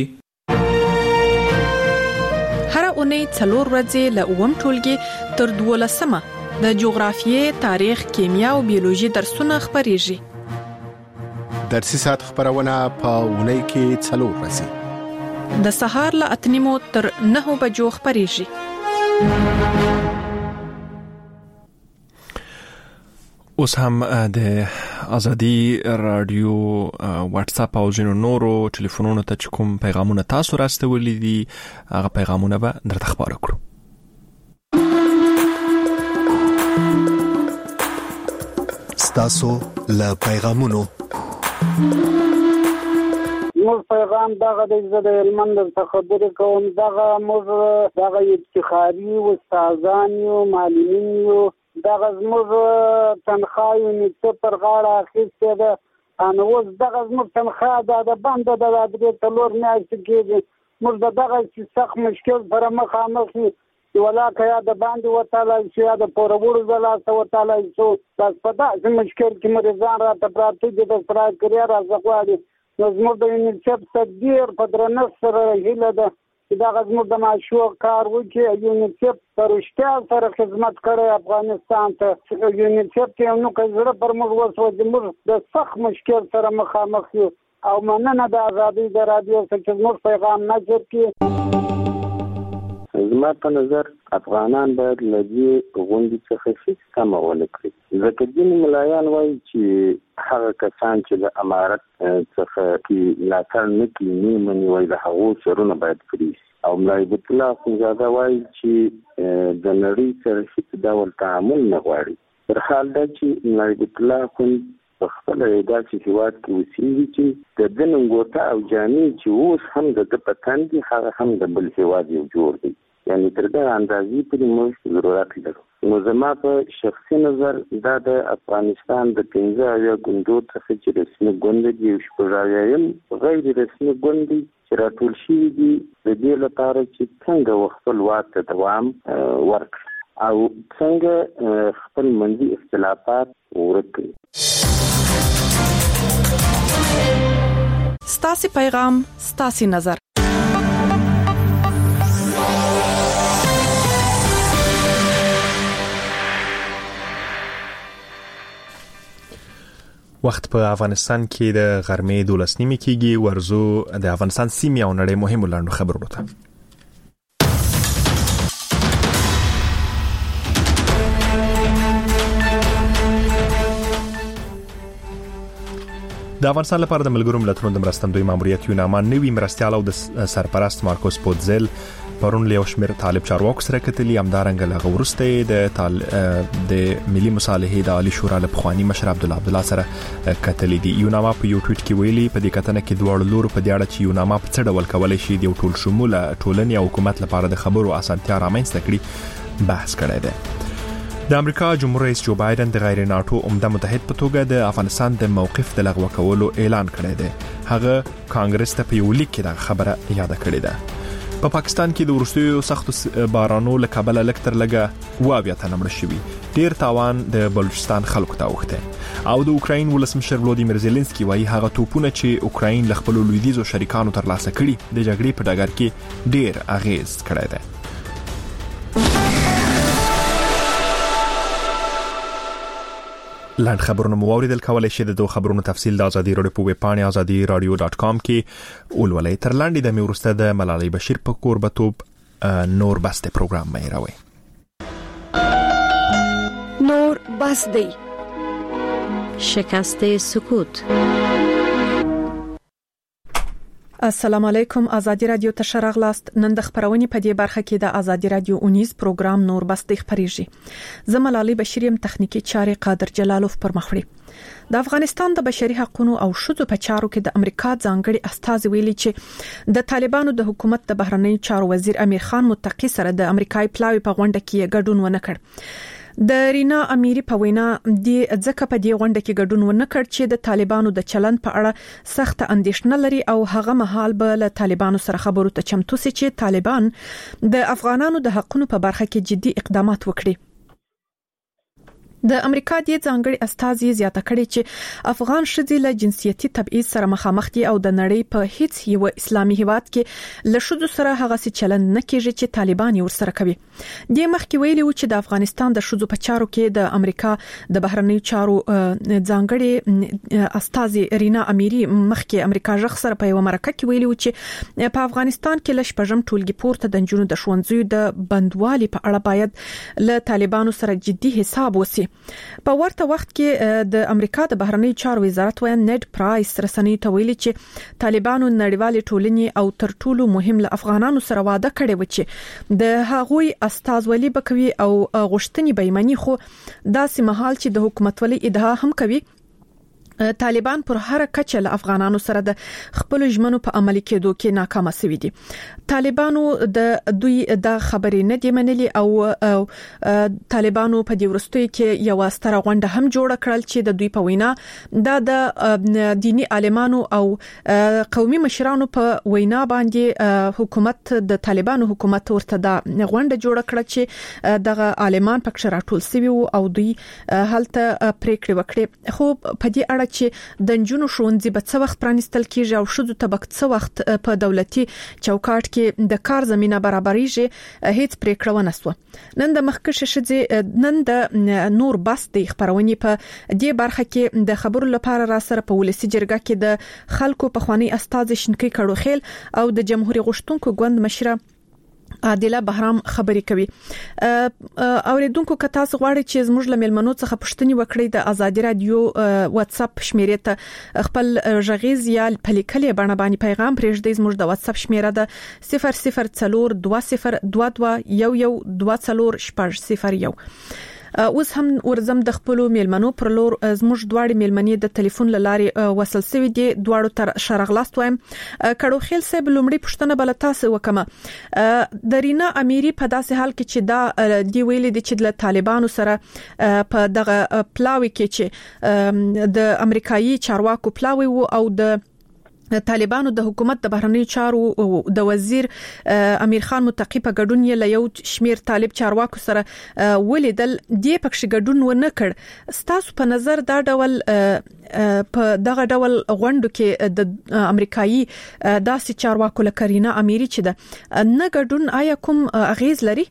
هر اونۍ څلور ورځې له اووم ټولګي تر دولسمه د جغرافیې، تاریخ، کیمیا او بیولوژي درسونه خپریږي. درسي ساعت خبرونه په اونۍ کې څلور ورځې د سهار له اته نیمو تر نهو بجو خپریږي. اوس هم د ازادي رادیو واتس اپ او ځینو نورو ټلیفونونو ته چې کوم پیغامونه تاسو راستولي دي هغه پیغامونه به درته خبره کړو. ستاسو له پیغامونو موږ پیغام دغه د زده علمند خبرې کوم، دغه موږ دغه افتخاري استادان یو معلمین یو، دغه موږ تنخواه یې څه پر غاړه اخیستې ده، ان اوس دغه موږ تنخواه ده د بنده د درې څلور میاشتې کېږي، موږ د دغه سخت مشکل سره مخامخ یو، ولاکه یا د باندې وتلی شو یا د پورهوړو د لاسه وتلی شو. بس په داسې مشکل کې مریضان راته پراته دي، د سرای کریا راڅه غواړي. نو زموږ د یونیسف تقدیر په درنښت سره هیله ده چې دغه زموږ د معشوق کار وکړي. یونیسف په رښتیا سره خدمت کړی افغانستان ته. یونیسف ته یو نوکی زړه پر موږ وسوه چې موږ د سخت مشکل سره مخامخ یو، او مننه د ازادۍ د رادیو څخه چې زموږ پیغام نشر کړي. زما په نظر افغانان باید له دې غونډې څخه هېڅ کمه ونه کړي، ځکه ځینې ملایان وایي چې هغه کسان چې د امارت څخه کې ملاتړ نه کوي نه مني، وایي د هغو سرونه باید پرې شي. او ملا عبد الله اخندزاده وایي چې د نړۍ سره هېڅ ډول تعامل نه غواړي. تر حال دا چې ملا عبد الله اخند په خپله یو داسې هېواد کې اوسېږي چې د ده ننګوټه او جامې چې اوس هم د ده په تن دي هغه هم د بل هېواد یو جوړ دی، یعنی تر دغه اندازې پورې موږ ضرورت لرو. نو زما په شخصي نظر دا د افغانستان د پنځه اویا ګوندو څخه چې رسمي ګوند دي، یو شپږ اویایم غیر رسمي ګوند دي چې راټول شوي دي د دې لپاره چې څنګه خپل واک ته دوام ورکړي او څنګه خپل منځي اختلافات ورک کړي. ستاسو پیغام ستاسو نظر. وخت په افغانستان کې د غرمې دولس نیمه کېږي. ورزو د افغانستان سیمې او نړۍ مهمو لاندو خبرونو ته. د افغانستان لپاره د ملګرو ملتونو د مرستندوی ماموریت یوناما نوی مرستیال او د سرپرست مارکوس پوتزل پرون له شمیر طالب چارواکو سره کتلی. همدارنګه له غورسته د طال د ملي مصالحې د عالی شورا له پخوانی مشر عبد الله عبد الله سره کتلی دي. یوناما په یو ټویټ کې ویلي په دې کتنه کې دوه لورو په دې اړه چې یوناما په څه ډول کولای شي د ټول شموله ټولنې او حکومت لپاره د خبرو اسانتیا رامنځته کړي بحث کړی دی. د امریکا جمهور رئیس جو بایدن د غیر ناتو عمده متحد په توګه د افغانستان د موقف د لغوه کولو اعلان کړی دی. هغه کانګرس ته په یو لیک کې دا خبره یاد کړې ده. په پا پاکستان کې د وروستیو سختو بارانو له کبله لږ تر لږه اووه تنه مړه شوي. ډیر تاوان د بلوچستان خلکو ته اوښتی او د اوکراین ولسمشر ولودیمیر زيلنسکي وايي هغه توپونه چې اوکراین له خپل لویدیځو شریکانو ترلاسه کړي د جګړې په ډګر کې ډیر اغیز کړی دی. لاند خبرونه مو اوریدل. کولای شئ د دوه خبرونو تفصیل د ازادي رادیو په ویب پاڼه ازادي رادیو ډاټ کام کې ولولئ. تر لاندې د میورسته د ملالۍ بشیر په قربتوب نور بس د پروګرام مې راوي. نور بس دی شکست سکوت. السلام علیکم. ازادي رادیو ته شراغلاست. نن د خبرونې په دې برخه کې د ازادي رادیو اونیز پروګرام نور بس د خبريږي. زملالي بشریم تخنیکی چارې قادر جلالوف پر مخوري. د افغانستان د بشري حقوقو او شذو په چارو کې د امریکا ځانګړي استازي ویلي چې د طالبانو د حکومت د بهرنی چارو وزیر امیر خان متقی سره د امریکای پلاوی په غونډه کې ګډون ونه کړ. د رینا امیری په وینا د ځکه په دې غونډه کې ګډون ونه کړ چې د طالبانو د چلند په اړه سخت اندېښنه لري او هغه مهال به له طالبانو سره خبرو ته چمتو سي چې طالبان د افغانانو د حقوقو په برخه کې جدي اقدامات وکړي. د امریکا د ځانګړي استازي زیاته کړې چې افغان شذي له جنسيتي تبعیض سره مخامخ دي او د نړۍ په هیڅ یو اسلامي هیواد کې له شذو سره هغه څه چلند نه کیږي چې طالبان یې ورسره کوي. د مخکې ویلي و چې د افغانستان د شذو په چارو کې د امریکا د بهرنی چارو ځانګړي استازي رینا امیری مخکې امریکا ژغ سره په یو مرکه کې ویلي و چې په افغانستان کې لږ پژم ټولګي پورته د جنونو د ښوونځیو د بندوالي په اړه باید له طالبانو سره جدي حساب وسی. په ورته وخت کې د امریکا د بهرنی چارو وزارت وین نیډ پرایس رسنۍ ته ویلي چې طالبانو نړیوال ټولنې او تر ټولو مهم له افغانانو سره وعده کړې و چې د هغوی استازولي بکوي او غوښتنې بېمني خو داسې مهال چې د حکومت ولې ادعا هم کوي طالبان پر هر کچه له افغانانو سره د خپل ژمنو په عملي کېدو کې ناکام شوي دي. طالبانو د دوی د خبرې نه دی منلي او طالبانو په دې ورستوي کې یو ستره غونډه هم جوړ کړل چې د دوی په وینا د دینی عالمانو او قومي مشرانو په وینا باندې حکومت د طالبانو حکومت ورته د غونډه جوړ کړل چې دغه عالمان پکښ راټول شوي او دوی هلته پریکړه وکړه. خو په دې اړه چې د جنونو ښوونځي به څه وخت پرانستل کیږي او شذو طبق څه وخت په دولتي چوکاټ کې د کار زمينه برابرېږي هیڅ پریکړه ونه سو. نن د مخکښ شذې نن د نور بس د خبرونې په دې برخه کې د خبرو لپاره را سره په ولسی جرګه کې د خلکو په خواني استاد شنکی کړو خیل او د جمهوریت غشتونکو ګوند مشره عادله بهرام خبرې کوي. اوریدونکو که تاسو غواړئ چې زموږ له ملمنو څخه پوښتنه وکړئ د ازادي رادیو واتس اپ شمیرې ته خپل ژغیز یا پلیکلې باندې باندې پیغام پرېږدئ. زموږ د واتس اپ شمیره ده صفر صفر څلور دوه صفر دوه دوه یو یو دوه څلور شپږ صفر یو. اوس هم ورزم د خپل میلمنو پر لور زموږ دواړي میلمنې د ټلیفون لارې وصل سوي دي. دواړو تر شرغلاست وایم. کړو خیل صاحب لومړی پښتنه بل تاسو وکما د رینا امیری په داسې حال کې چې دا دی ویلي دي چې د طالبانو سره په دغه پلاوي کې چې د امریکایي چارواکو پلاوي وو او د طالبانو د حکومت د بهرنی چارو د وزیر امیر خان متقی په ګډون یې له یو شمیر طالب چارواکو سره ولیدل دی پکښ ګډون ونه کړ ستاسو په نظر دا ډول په دغه ډول غونډو کې د امریکایي داسې چارواکو لکه رینا امیری چې د نه ګډون آیا کوم اغیز لري؟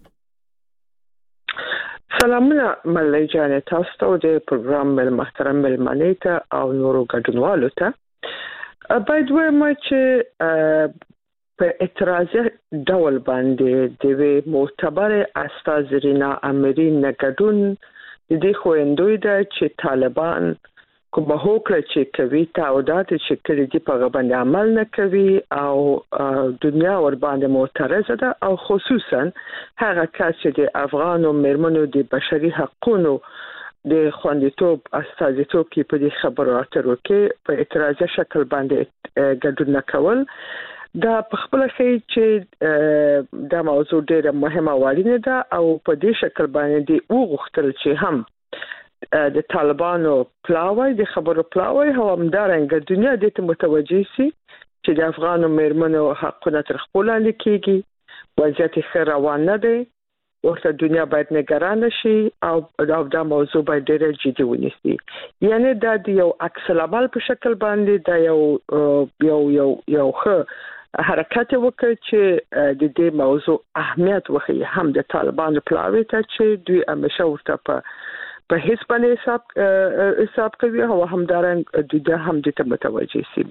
سلامونه ملای جان تاسو ته د پروګرام مل محترم ملمنې ته او نورو ګډونوالو ته باید وایم چې په اعتراضي ډول باندې د معتبر استاد رینا امیری نګډون د دې خويندوی د چې طالبان کومه هوکړه چې کوي تعهدات چې کړي دي په باندې عمل نه کوي او دنیا ور باندې معترضه ده او خصوصا هغه کس چې د افغان او میرمنو د بشري حقوقو د خوندیتوب استازیتوب کې په دې خبرو اترو کې په اعتراضي شکل باندې ګډون نه کول دا په خپل کې چې دا موضوع ډېره مهمه وړاندې ده او په دې شکل باندې دی او غوښتل چې هم د طالبانو پلاوی د خبرو پلاوی هم همدارنګه دنیا د ته متوجي سي چې د افغان میرمنو حقونه تر خپل لاندې کیږي وضعیت ښه روان نه دی ورته دنیا باید نگران شي او دا موضوع باید ډېر جدي ونیسي یعنی دا د یو عکس العمل په شکل باندې دا یو یو یو یو ښه حرکت وکړي چې د دې موضوع اهمیت وښيي هم د طالبانو پلاوی ته چې دوی همیشه ورته په په هیڅ باندې حساب حساب کوي او همدارنګه دوی هم د ته متوجي سي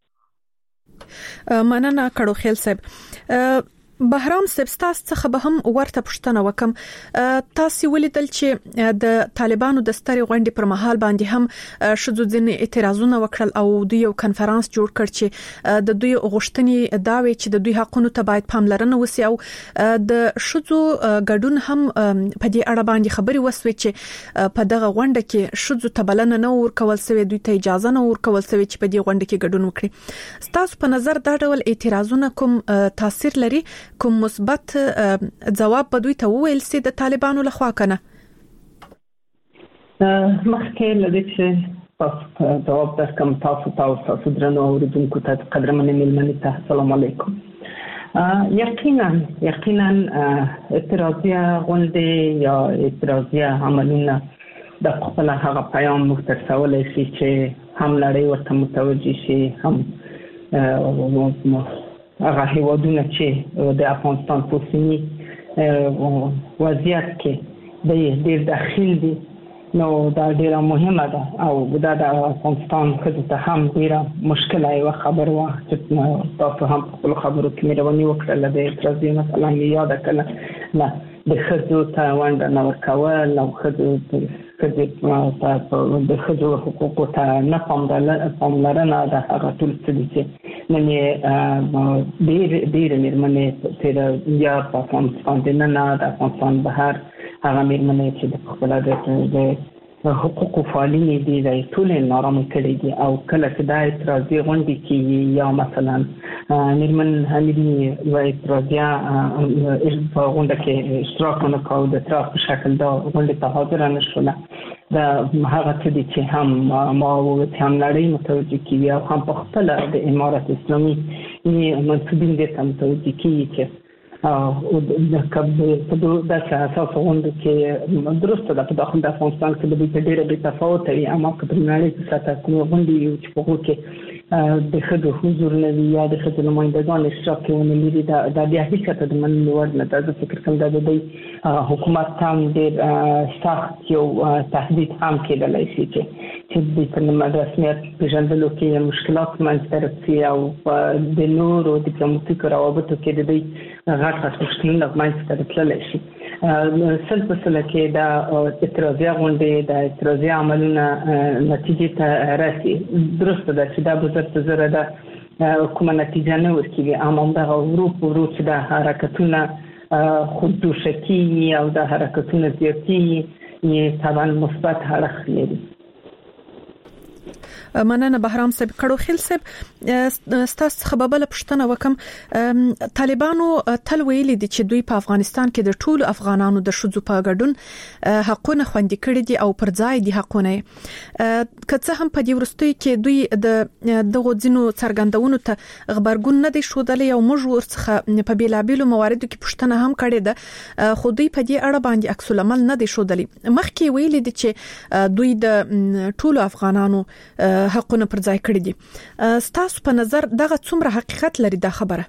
بله مننه کړو خیل صاحب بهرام سبستاس څخه به هم ورته پښتنه وکم تاسو ولیدل چې د طالبانو د ستري غونډې پر مهال باندې هم شذو ځینې اعتراضونه وکړل او دوی یو کانفرنس جوړ کړ چې د دوی غوښتنې داوي چې د دوی حقونو ته باید پاملرنه وسی او د شذو ګډون هم په دې اړه باندې خبري وسوي چې په دغه غونډه کې شذو ته بلنه نه ورکول سوی دوی ته اجازه نه ورکول سوی چې په دې غونډه کې ګډون وکړي تاسو په نظر دا ډول اعتراضونه کوم تاثیر لري کوم مثبت جواب به دوی ته وویل سي د طالبانو لخوا کنه مخکې لدې چې تاسو جواب درکم تاسو تاسو درنو اوریدونکو ته قدرمنې ملمنې ته السلام علیکم یقینا یقینا اعتراضیه غونډې یا اعتراضیه عملونه د خپل هغه پیغام مختصولای شي چې هم لړۍ ورته متوجي شي هم هغه هیوادونه چې د افغانستان په سیمه وضعیت کې د ډېر داخل دي نو دا ډېره مهمه ده او دا د افغانستان ته هم ډېره مشکله یو خبر و چې تاسو هم خپل خبرو کې مېرونی وکړل د اعتراضي مثلا یاد کړل نه د خځو ته ونده نو کول نو خځو خځو د خځو حقوقو ته نه پاملرنه ده هغه ټول څه دي نن ډېر ډېر مېرمنې چې یا په افغانستان کې نه نه د افغانستان بهر هغه مېرمنې چې د خپل د حقوقو فعالین دي د ټول نارام کړي دي او کله چې دا اعتراضي غونډې کې یا مثلا مېرمن همیدي یو اعتراضي په غونډه کې اشتراک نه کاوه د اعتراض په شکل دا غونډې ته حاضر نه شول دا هغه څه دي چې هم ما او هم لړۍ متوجي کیږي او هم په خپل د امارات اسلامي منسوبین دي ته متوجي کیږي چې او د کبه په دغه اساس غونډه کې درسته ده په داخل د افغانستان کې د دې ډېر به تفاوت وي اما په نړۍ کې ساته کوم غونډه چې په هغه کې د خدو حضور لري یا د خدو نمائندگان اشتراک کوي لري دا د بیا هیڅ د من لور نه د فکر کوم د دې حکومت هم د سخت یو تهدید هم کېدلای شي چې چې د رسمیت پیژندلو کې مشکلات منځته راځي او د نورو ډیپلوماټیکو روابطو کې د دې غټ غټ مشکلونه منځته راځي شي سل په سل کې دا اعتراضي غونډې د اعتراضي عملونه نتیجې ته راسي درسته ده چې دا بزرګ زره ده کومه نتیجه نه ورکوي اما دا ورو ورو چې دا حرکتونه خودجوشکی او دا حرکتونه زیاتی یې طبعا مثبت اړخ لري مننه بهرام صاحب. کړو خیل صاحب ستاسو خبربله پښتنه وکم طالبانو تل ویلي دي چې دوی په افغانستان کې د ټولو افغانانو د شذو په ګډون حقونه خوندي کړي دي او پر ځای دي حقونه کڅه هم په دې ورستوي کې دوی د دغه ځینو څرګندونو ته خبرګون نه دي شودلې او موږ ورڅخه په بیلابیلو مواردو کې پښتنه هم کړي ده خو دوی په دې اړه باندې عکس العمل نه دي شودلې. مخکې ویلي دي چې دوی د ټولو افغانانو حقونه پر ځای کړی دي. ستاسو په نظر دغه څومره حقیقت لري دا خبره؟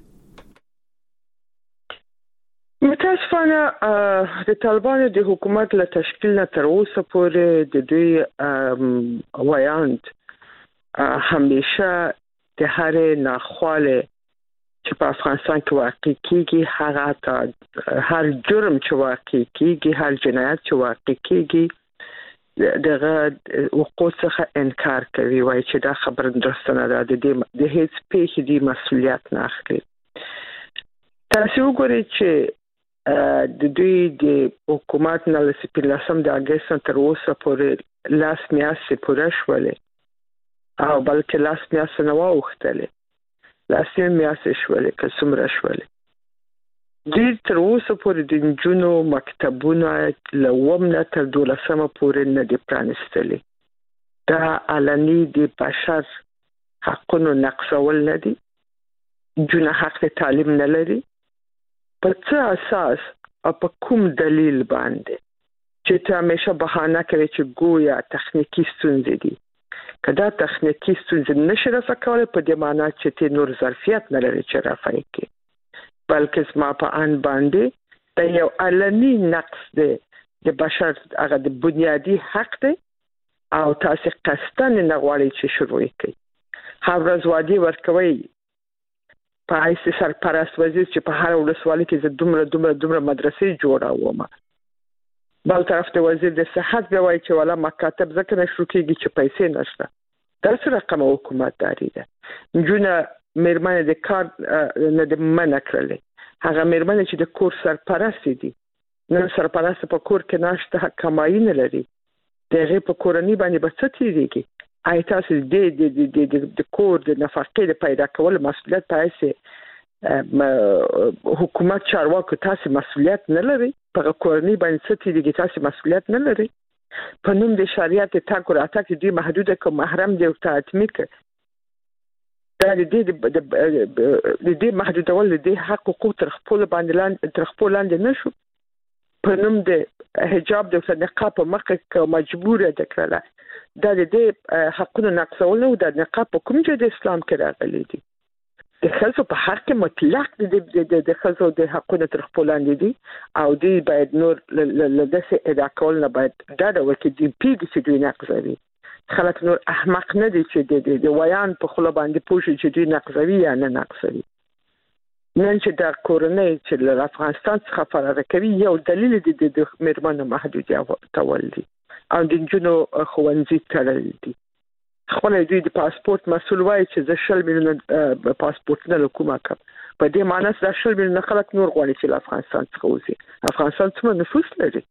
متاسفانه د طالبانو د حکومت له تشکیل نه تر اوسه پورې د دوی وایاند همیشه د هر ناخواله چې په افغانستان کې واقع کیږي هغه هر جرم چې واقع کیږي هر جنایت چې واقع کیږي دغه وقوع څخه انکار کوي وایي چې دا خبره درسته نه ده د د هیڅ پیښې دی مسؤلیت نه اخلي. تاسو وګورئ چې د دوی د حکومت نه لسپلاسم د اگست تر اوسه پورې لاس میاشتې پوره شولې او بلکې لاس میاشتې نه واوښتلې لاس میاشتې شولې که څومره شولې دوی تر اوسه پورې د نجونو مکتبونه له اووم نه تر دولسمه پورې نه دي پرانیستلي. دا علني د بشر حقونو نقضول نه دي. نجونه حق تعلیم نه لري. په څه اساس او په کوم دلیل باندې چې ته همیشه بهانه کوي چې ګویا تخنیکی ستونزې دي. کدا تخنیکی ستونزې نشي رفع کولای په دې معنی چې ته نور ظرفیت نه لري چې رفع کړي بلکې زما په ان باندې دا یو علني نقص دی د بشر هغه د بنیادی حق دی او تاسو قصدن نه غواړئ چې شروع کړئ. هر ورځ وادي ورکوي په ایسه سرپرست وزیر چې په هر ولسوالۍ کې د دومره دومره دومره مدرسې جوړاوم. بل طرف ته وزیر د صحت به وایي چې ولا مکاتب ځکه نه شروع کیږي چې پیسې نشته. دا څه رقم حکومت داري ده. نجونه مېرمنې د کار نه د منع کړلې. هغه مېرمنې چې د کور سرپرست دي نن سرپرست په کور کې ناشته کمایي نه لري. دغه په کورنۍ باندې به څه تیریږي؟ آی تاسو د د د د کور د نفقې د پیدا کول مسؤلیت تاسو حکومت چارواکو تاسو مسؤلیت نه لري. په کورنۍ باندې څه تیریږي تاسو مسؤلیت نه لري. په نوم د شریعت تاک او اتاک دي محدوده کوم محرم دی او تعتمی ک دا د دې د دې محدودول د حق حقوق تر خپل باندې لاندې تر خپل لاندې نشو. په نوم د حجاب د نقاب په مخ کې مجبور ده کړله. دا د دې حقونو نقضول او د نقاب په کوم ځای د اسلام کې راغلي دي. د خلکو په حق کې مطلق د د خلکو د حقونو تر خپل لاندې دي او دی باید نور له داسې ادا کول نه باید دا د وکړي د پیګ چې دوی نقضوي. خلک نور احمق نه دي چې د د ویان په خله باندې پوښي چې دوی نقضوي یا نه نقضوي. نن چې د کورنۍ چې له افغانستان څخه فرار کوي یو دلیل دی د مېرمنو محدودیتول دي او د نجونو ښوونځي تړل دي. خپل دوی د پاسپورت مسول وایي چې زه شل میلیونه پاسپورت نه کومه کوم. په دې معنی چې شل میلیونه خلک نور غواړي چې له افغانستان څخه وځي. افغانستان څومره نفوس لري؟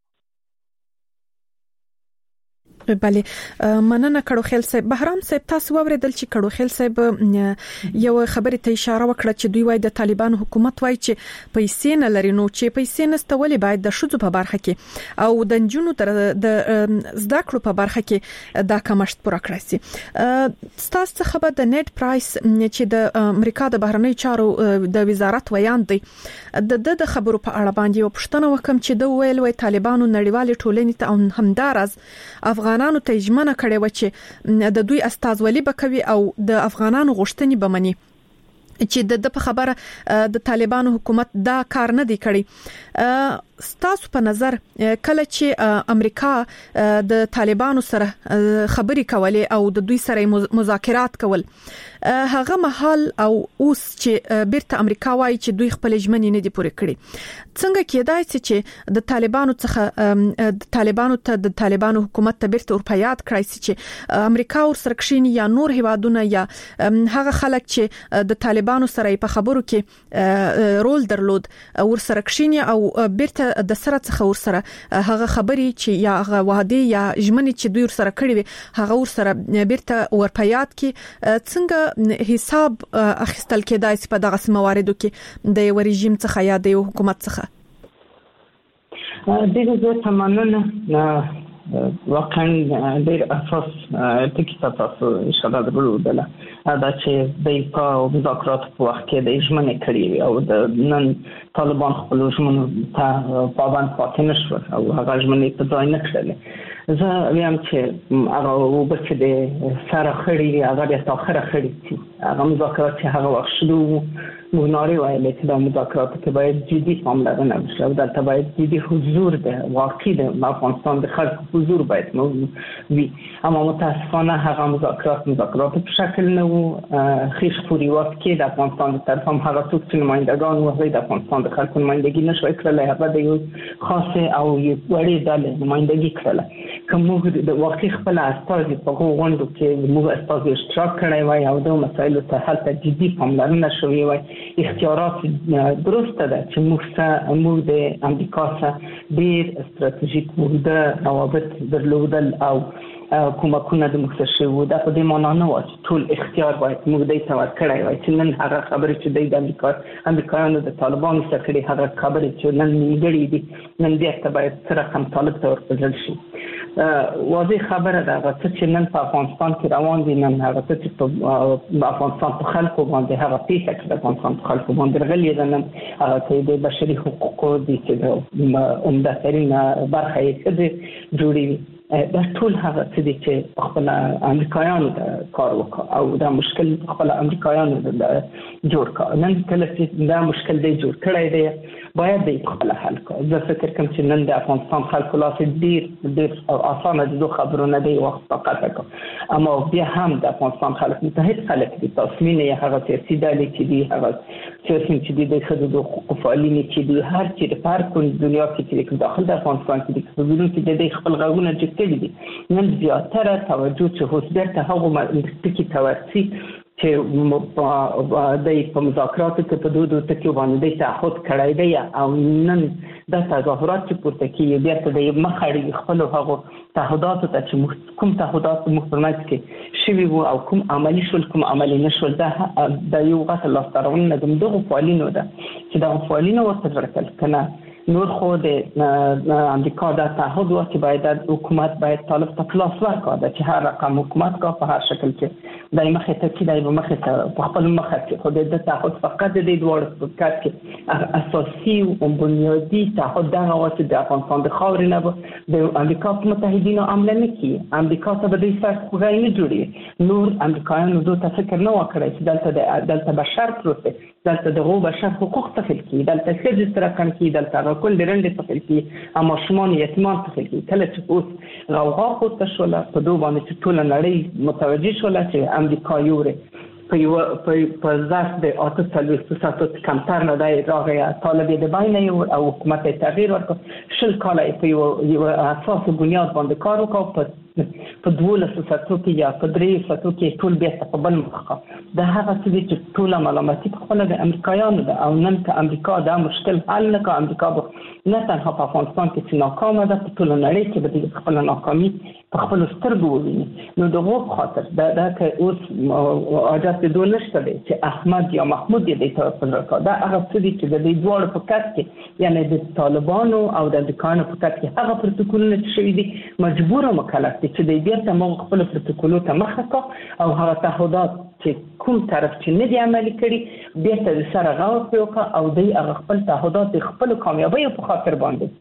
بله مننه کړو خیل صاحب. بهرام صاحب تاسو اوریدل چې کړو خیل صاحب یو خبره ته اشاره وکړه چې دوی وای د طالبان حکومت وای چې پیسې نه لري نو چې پیسې نسته ولې باید د شذو په برخه کې او د نجونو تر د زده کړو په برخه کې دا کمشت پوره کړی سي. تاسو خبر د نیټ پرایس چې د امریکا د بهرنی چارو د وزارت ویان دی د د خبرو په اړه باندې یو پښتنه وکم چې د ویل وای طالبانو نړیوال ټولنې ته همدارز افغانانو ته اجمنه کړي و چې د دوی استازولي بکوي او د افغانانو غوښتنې بمني چې د په خبره د طالبانو حکومت دا کار نه دی کړی. ستاسو په نظر کله چې امریکا د طالبانو سره خبري کولې او د دوی سره مذاکرات کول هغه محل او اوس چې بیرته امریکا وايي چې دوی خپل ژمنې نه دي پوره کړې څنګه کېدای شي چې د طالبانو څخه د طالبانو ته د طالبانو حکومت ته بیرته ورپیات کړای شي چې امریکا ور سره کښینی یا نور هیوادونه یا هغه خلک چې د طالبانو سره په خبرو کې رول درلود ور سره کښینی او بیرته د سره څخه ور سره هغه خبري چې یا هغه وعده یا ژمنې چې دوی ور سره کړی وي هغه ور سره بیرته ورپیات کې څنګه حساب اخیستل کېدای شي په دغه مواردو کې د یو رژیم څخه یا د یو حکومت څخه دغه زه تمنونه واقعا ډېر اساس ټکی تاسو اشاره درلودله دا چې د په مذاکرات په وخت کې د ژمنې کړې او د نن طالبان خپل ژمنو ته پابند پاتې نشو او هغه ژمنې په ځای نه کړلې زه ویم چې هغه وبکه د سره خړې هغه د تاخره خړې هغه مذاکرات چې هغه وخت شروع موناري وایي چې د مذاکرات کې باید جدي پاملرنه وشي او دلته باید جدي حضور ده واقعي د افغانستان د خلکو حضور باید وي اما متاسفانه هغه مذاکرات مذاکرات په شکل نه وو خیش پوری وخت کې د افغانستان د طرف هم هغه څوک چې نمائندگان وو د افغانستان د خلکو نمائندګي نشوي کړل هغه د یو خاصه او یو وړي ډلې نمائندګي کړل کوم د واقعي خپل استازي په غونډو کې موږ استازي اشتراک کړی وای او د مسایلو ته حل ته جدي پاملرنه شوې وای اختیارات درسته ده چې موږ موږ د امریکا سره ډېر استراتیژیک موده روابط درلودل او کومکونه د مختصر وو دا په دې معنی نه و چې ټول اختیار باید موږ دې ته ورکړی وای چې نن هغه خبرې چې د امریکا امریکایانو د طالبانو سره کړي هغه خبرې چې نن نیمګړې دي نن دې ته باید سره کم طالب ته ورپېژل شي واضح خبره ده هغه چې نن په افغانستان کې روان دي نن هغه چې په افغانستان په خلکو باندې هغه پیښه چې د افغانستان په خلکو باندې غلې ده نن هغه چې د بشري حقوقو د چې عمده ترين برخه یې څه جوړي دا ټول هغه څه دي چې خپل امریکایانو د کار وکړ او دا مشکل خپل امریکایانو د جوړ کړ نن کله چې دا مشکل دی جوړ کړی دی باید د خپل حل کړ زه فکر کوم چې نن د افغانستان خلکو لاس ډیر ډیر اسانه دي خبرونه دی وخت فقط وکړ اما بیا هم د افغانستان خلک متحد خلک دي تصمیم یې هغه سیاسي ډلې چې دي هغه سیاسي چې دي د خدای حقوق فعالین چې دي هر چې په هر کوم دنیا کې چې داخل د افغانستان کې دي په بدون کې د خپل غوونه چې دي نن زیاتره توجه چې هوسبر ته هغه ټکی توسي چې د په مذاکراتو کې په دوه ټکیو باندې تعهد کړی دی او نن د تظاهرات چې پورته کیږي بیا ته د مخړی خپل هغه تعهدات ته چې کوم تعهدات مخبرات کې شوی وو او کوم عملی شول کوم عملی نشول دا د یو غټ لاسترونه د دغه فعالینو ده چې دا فعالینو ورته ورکل کنه نور خو د امریکا د تعهد و چې باید حکومت باید طالب ته خلاص ورکړي چې هر رقم حکومت کا په هر شکل کې دای مخه ته کې دای مخه ته په خپل مخه کې خو د تعهد فقط د دوه فقط کې اساسي او بنیادی تعهد دا و چې د افغانستان د خاورې نه د امریکا متحدینو عمل نه کوي امریکا ته به د فرق غوښتنه نه جوړي نور امریکایانو دوی فکر نه وکړي چې دلته دلته بشر پروسه دلته د بشر حقوق تخیل کی دلته څه سره کم کی دلته کل درنده تخیل کی اما شمان یتیمان تخیل کی کله چې اوس غوغا خود شوله په دوه باندې چې ټول نړۍ متوجه شوله چې امریکا یوره په یو په ځاس د اته څلوېښت ساعتو کمتر نه دی راغی طالب د باندې یو او حکومت تغییر ورکړ شل کاله په یو یو اساس بنیاد باندې کار وکړ په دولس ساعتو کې یا په درې ساعتو کې ټول بیا په بل مخه دا هغه چې ټول ملامتي په خپل د امریکایانو ده او نن که امریکا دا مشکل حل نه کړي امریکا به نه تنها په افغانستان کې چې ناکامه ده په ټول نړۍ کې به خپل ناکامي په خپل سترګو وویني نو دغه خاطر دا دا که اوس اجازه دوه نشته دی چې احمد یا محمود دې ته په دا هغه څه دي چې د دې دوه په کټ کې یعنی د طالبانو او د امریکایانو په کټ کې هغه پروتوکولونه چې شوي دي مجبور او مکلف چې د بیرته موږ خپل پروتوکولو ته مخه کا او هغه تعهدات چې کوم طرف چې نه دی عملي کړي بیرته د سره غوښ وکړه او د هغه خپل تعهدات د خپل کامیابی په خاطر باندې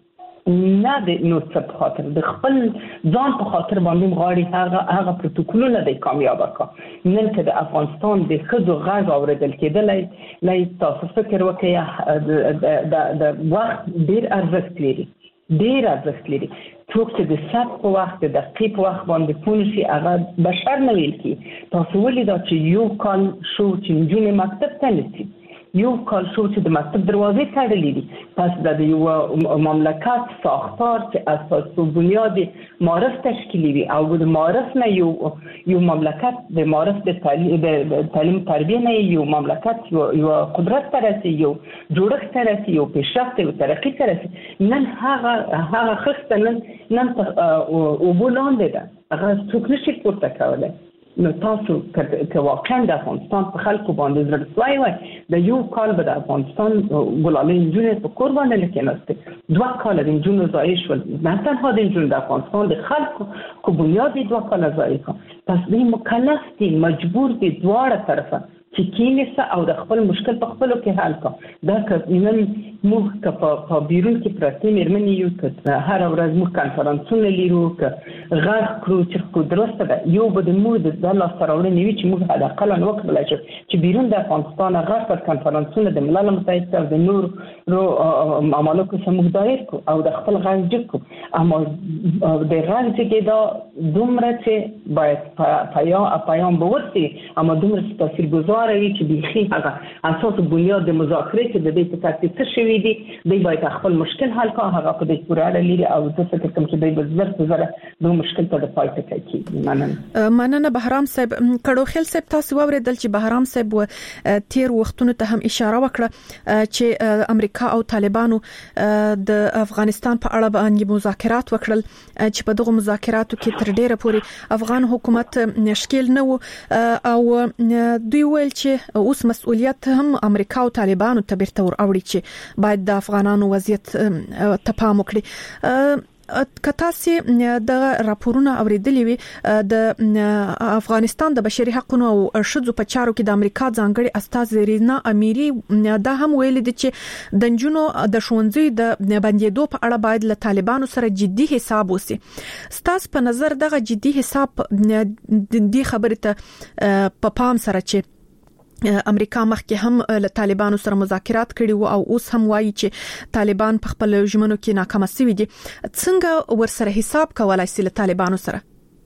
نه د نو څه په خاطر د خپل ځان په خاطر باندې غواړي هغه هغه پروتوکولونه د کامیاب کړه نن که د افغانستان د خزو غږ اوریدل کېدلای لای تاسو فکر وکړئ د د وخت ډیر ارزښت لري ډیر ارزښت لري څوک چې د سب په وخت د دقیق وخت باندې پونشي هغه بشر نه ویل کی تاسو ولې دا چې یو کال شو چې نجونې مکتب ته نشي یو کال شو چې د مکتب دروازې تړلې دي پس د یو مملکت ساختار چې اساس او بنیاد معرف تشکیلی وي او د معرف نه یو یو مملکت د معرف د تعلیم د تعلیم تربیه نه یو مملکت یو, یو قدرت ترسي یو جوړښت ترسي یو پیشرفت او ترقی ترسي نن هغه هغه خسته نن نن او بولاندې ده هغه څوک نشي پورته کولای نو تاسو که واقعا د افغانستان په خلکو باندې زړه سوای وای د یو کال به د افغانستان ګلالۍ نجونې په کور باندې لکېناستې دوه کاله د نجونو ضایع شول نه تنها د نجونو د افغانستان د خلکو کو بنیاد دوه کاله ضایع کړ پس دوی مکلف دي مجبور دي دواړه طرفه چې کینسه او د خپل مشکل په خپلو کې حل کړه دا که نن موږ که په بیرون کې پرتې مېرمنې یو که هره ورځ موږ کنفرانسونه لرو که غږ کړو چې درسته ده یو به د موږ د لاسته راوړنې وي چې موږ حداقل وکړلی شو چې بیرون د افغانستان غږ پر کنفرانسونه د ملل متحد او د نورو ممالکو سره موږ دایر کړو او د خپل غږ جګ کړو اما د غږ جګېدا دومره چې باید پیام به ورسي اما دومره چې تاثیرګذار وي چې بیخي هغه اساس بنیاد د مذاکره چې د دې په ترتیب څه شوي دي دوی باید خپل مشکل حل کړي هغه په دې پورې اړه لري او زه فکر کوم چې دوی به زر په زر د مشکل ته د پای ته کوي مننه مننه بهرام صاحب کډو خل صاحب تاسو واوریدل چې بهرام صاحب تیر وختونو ته هم اشاره وکړه چې امریکا او طالبانو د افغانستان په اړه باندې مذاکرات وکړل چې په دغه مذاکراتو کې تر ډیره پورې افغان حکومت مشکل نه و او دوی ویل چې اوس مسؤلیت هم امریکا او طالبانو ته بیرته ور اوړي چې باید د افغانانو وضعیت ته پام وکړي کتاسي د راپورونه اوریدلې وي د افغانستان د بشري حقوقو او شذو په چارو کې د امریکا ځانګړي استاذ رینا اميري دا هم ویل دي چې د جنونو د شونځي د بندیدو په اړه باید له طالبانو سره جدي حساب وسی ستاسو په نظر دغه جدي حساب د خبرې ته په پام سره چې امریکا مخکې هم له طالبانو سره مذاکرات کړي وو او اوس هم وایي چې طالبان په خپل ژمنو کې ناکام شوي دي څنګه ورسره حساب کولای شي له طالبانو سره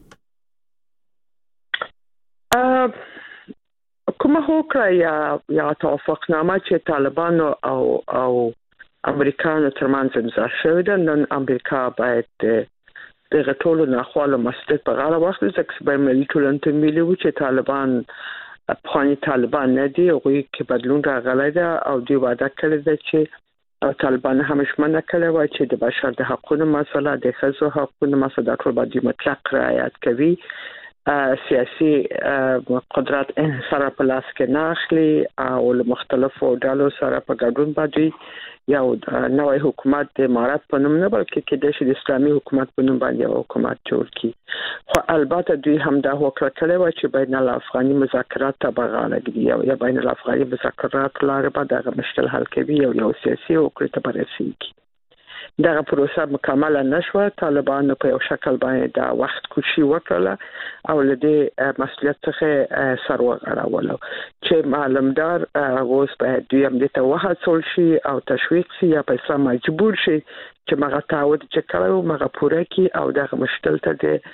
کومه هوکړه یا یا توافقنامه چې طالبانو او او امریکایانو ترمنځ امضا شوې ده نن امریکا باید د غټولو ناخوالو مسؤلیت په غاړه واخلي ځکه چې ملي ټولنې ته ملي و چې طالبان افغاني طالبان نه دي او کې بدلون راغلی ده او دوی وعده کړې ده چې طالبان هم شمنه کړي و چې د بشر د حقوقو مسله د ښځو حقوقو مسله د ټول باندې مطلق رعایت کوي سیاسي قدرت انحصار په لاس کې نه اخلي او مختلفو ډلو سره په ګډون باندې یو نوې حکومت د امارات په نوم نه بلکې کې د اسلامي حکومت په نوم باندې حکومت جوړ کړي خو البته دوی هم دا هوکړه کړې و چې بین الافغاني مذاکرات ته بغاله کړي یا بین الافغاني مذاکرات لاره به دغه مشکل حل کوي او یو سیاسي هوکړه ته برسېږي دغه پروسه مکمل نشوه طالبان په یو شکل باندې دا وخت کوشي وکړه او لدې مسؤلیت څخه سر وغړولو چې معلومدار اوس په دوی هم د توهڅول شي او تشویق شي یا په اسلام مجبور شي چې مغه تعهد چې کړو مغه پوره کی او دغه مشکل ته د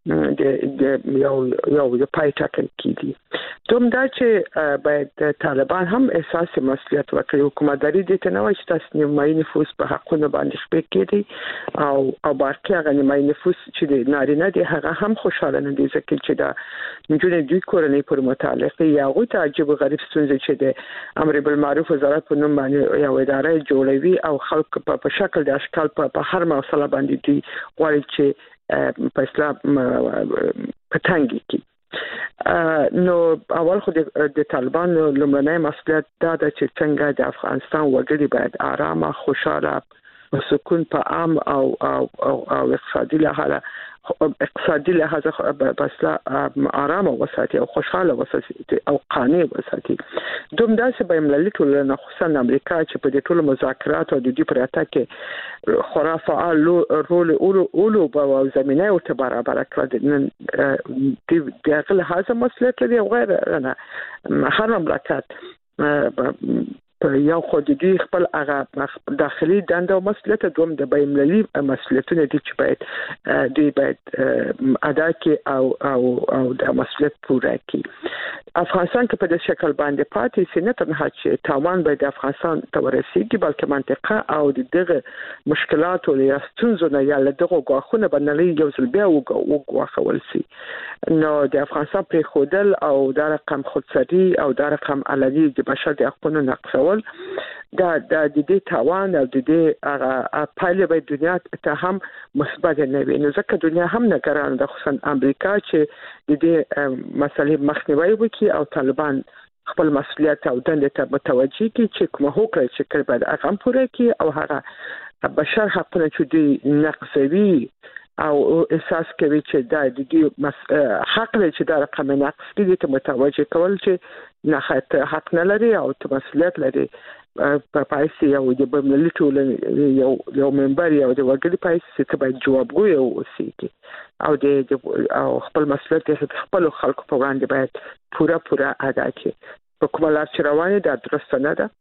د یو یو د پای ټاکل کیږي دوم دا چې باید طالبان هم احساس مسؤلیت وکړي حکومتداري د تنوع چې نیمایي نفوس په حقونو باندې شپې کړي او او باقي هغه نیمایي نفوس چې د نارینه دي هغه هم خوشاله نه دي ځکه چې دا نجونې دوی کورنۍ پر متعلق یا غو ته عجیب غریب ستونزې چې د امر بالمعروف وزارت په نوم باندې یو اداره جوړوي او خلک په شکل د اشکال په هر مسله باندې دي غواړي چې په اسلام پټانګي کې نو اول خو د طالبان لومړنی مسؤلیت دا ده چې څنګه د افغانستان وګړي باید آرامه خوشاله او سکون په عام او او او اقتصادي لحاظ اقتصادي لحاظ بسلا آرامه وساتي او خوشاله وساتي او قانع وساتي دوم داسې به ملي ټولنه خصوصا امریکا چې په دې ټولو مذاکرات او د دې پرته کې خورا فعال رول اولو اولو په زمينه او ته برابر کړل د دغه لحاظ مسؤلیت لري غیر نه هر مملکت په یو خو د دوی خپل هغه داخلي دنده او مسؤلیت دوم د بین‌المللي مسؤلیتونه دي چې باید دوی باید ادا کړي او او او د مسؤلیت پوره کړي. افغانستان کې په دې شکل باندې پاتې سي نه تنها چې تاوان به د افغانستان ته ورسیږي بلکې منطقه او دغه مشکلات او ستونزو نه یا دغه غواخونه باندې یو ځل بیا وګواښول سي. نو د افغانستان پر خودل او د رقم خودسری او د رقم علني د بشر د حقوقو نقضول دا د دې تاوان او د دې هغه پایله به دنیا ته هم مثبت نه وي. نو ځکه دنیا هم نگران ده خصوصا امریکا چې د دې مسلې مخنیوي وکړي او طالبان خپل مسؤلیت او دندې ته متوجي کړي چې کومه هوکړه چې کړي باید هغه پوره کړي او هغه بشر حقونه چې دوی نقضوي او احساس کوي چې دا د دې حق لري چې دا رقم نقص کړي ته متوجي کول چې نه حق نه لري او ته مسؤلیت لري په پایسي او د بین‌المللي ټولنې یو یو ممبر یو د وګړي پایسي ته باید جوابګوی اوسي او د او خپل مسؤلیت خپل خلکو په وړاندې باید پوره پوره ادا کړي. په کومه لار چې روانه ده درست نه ده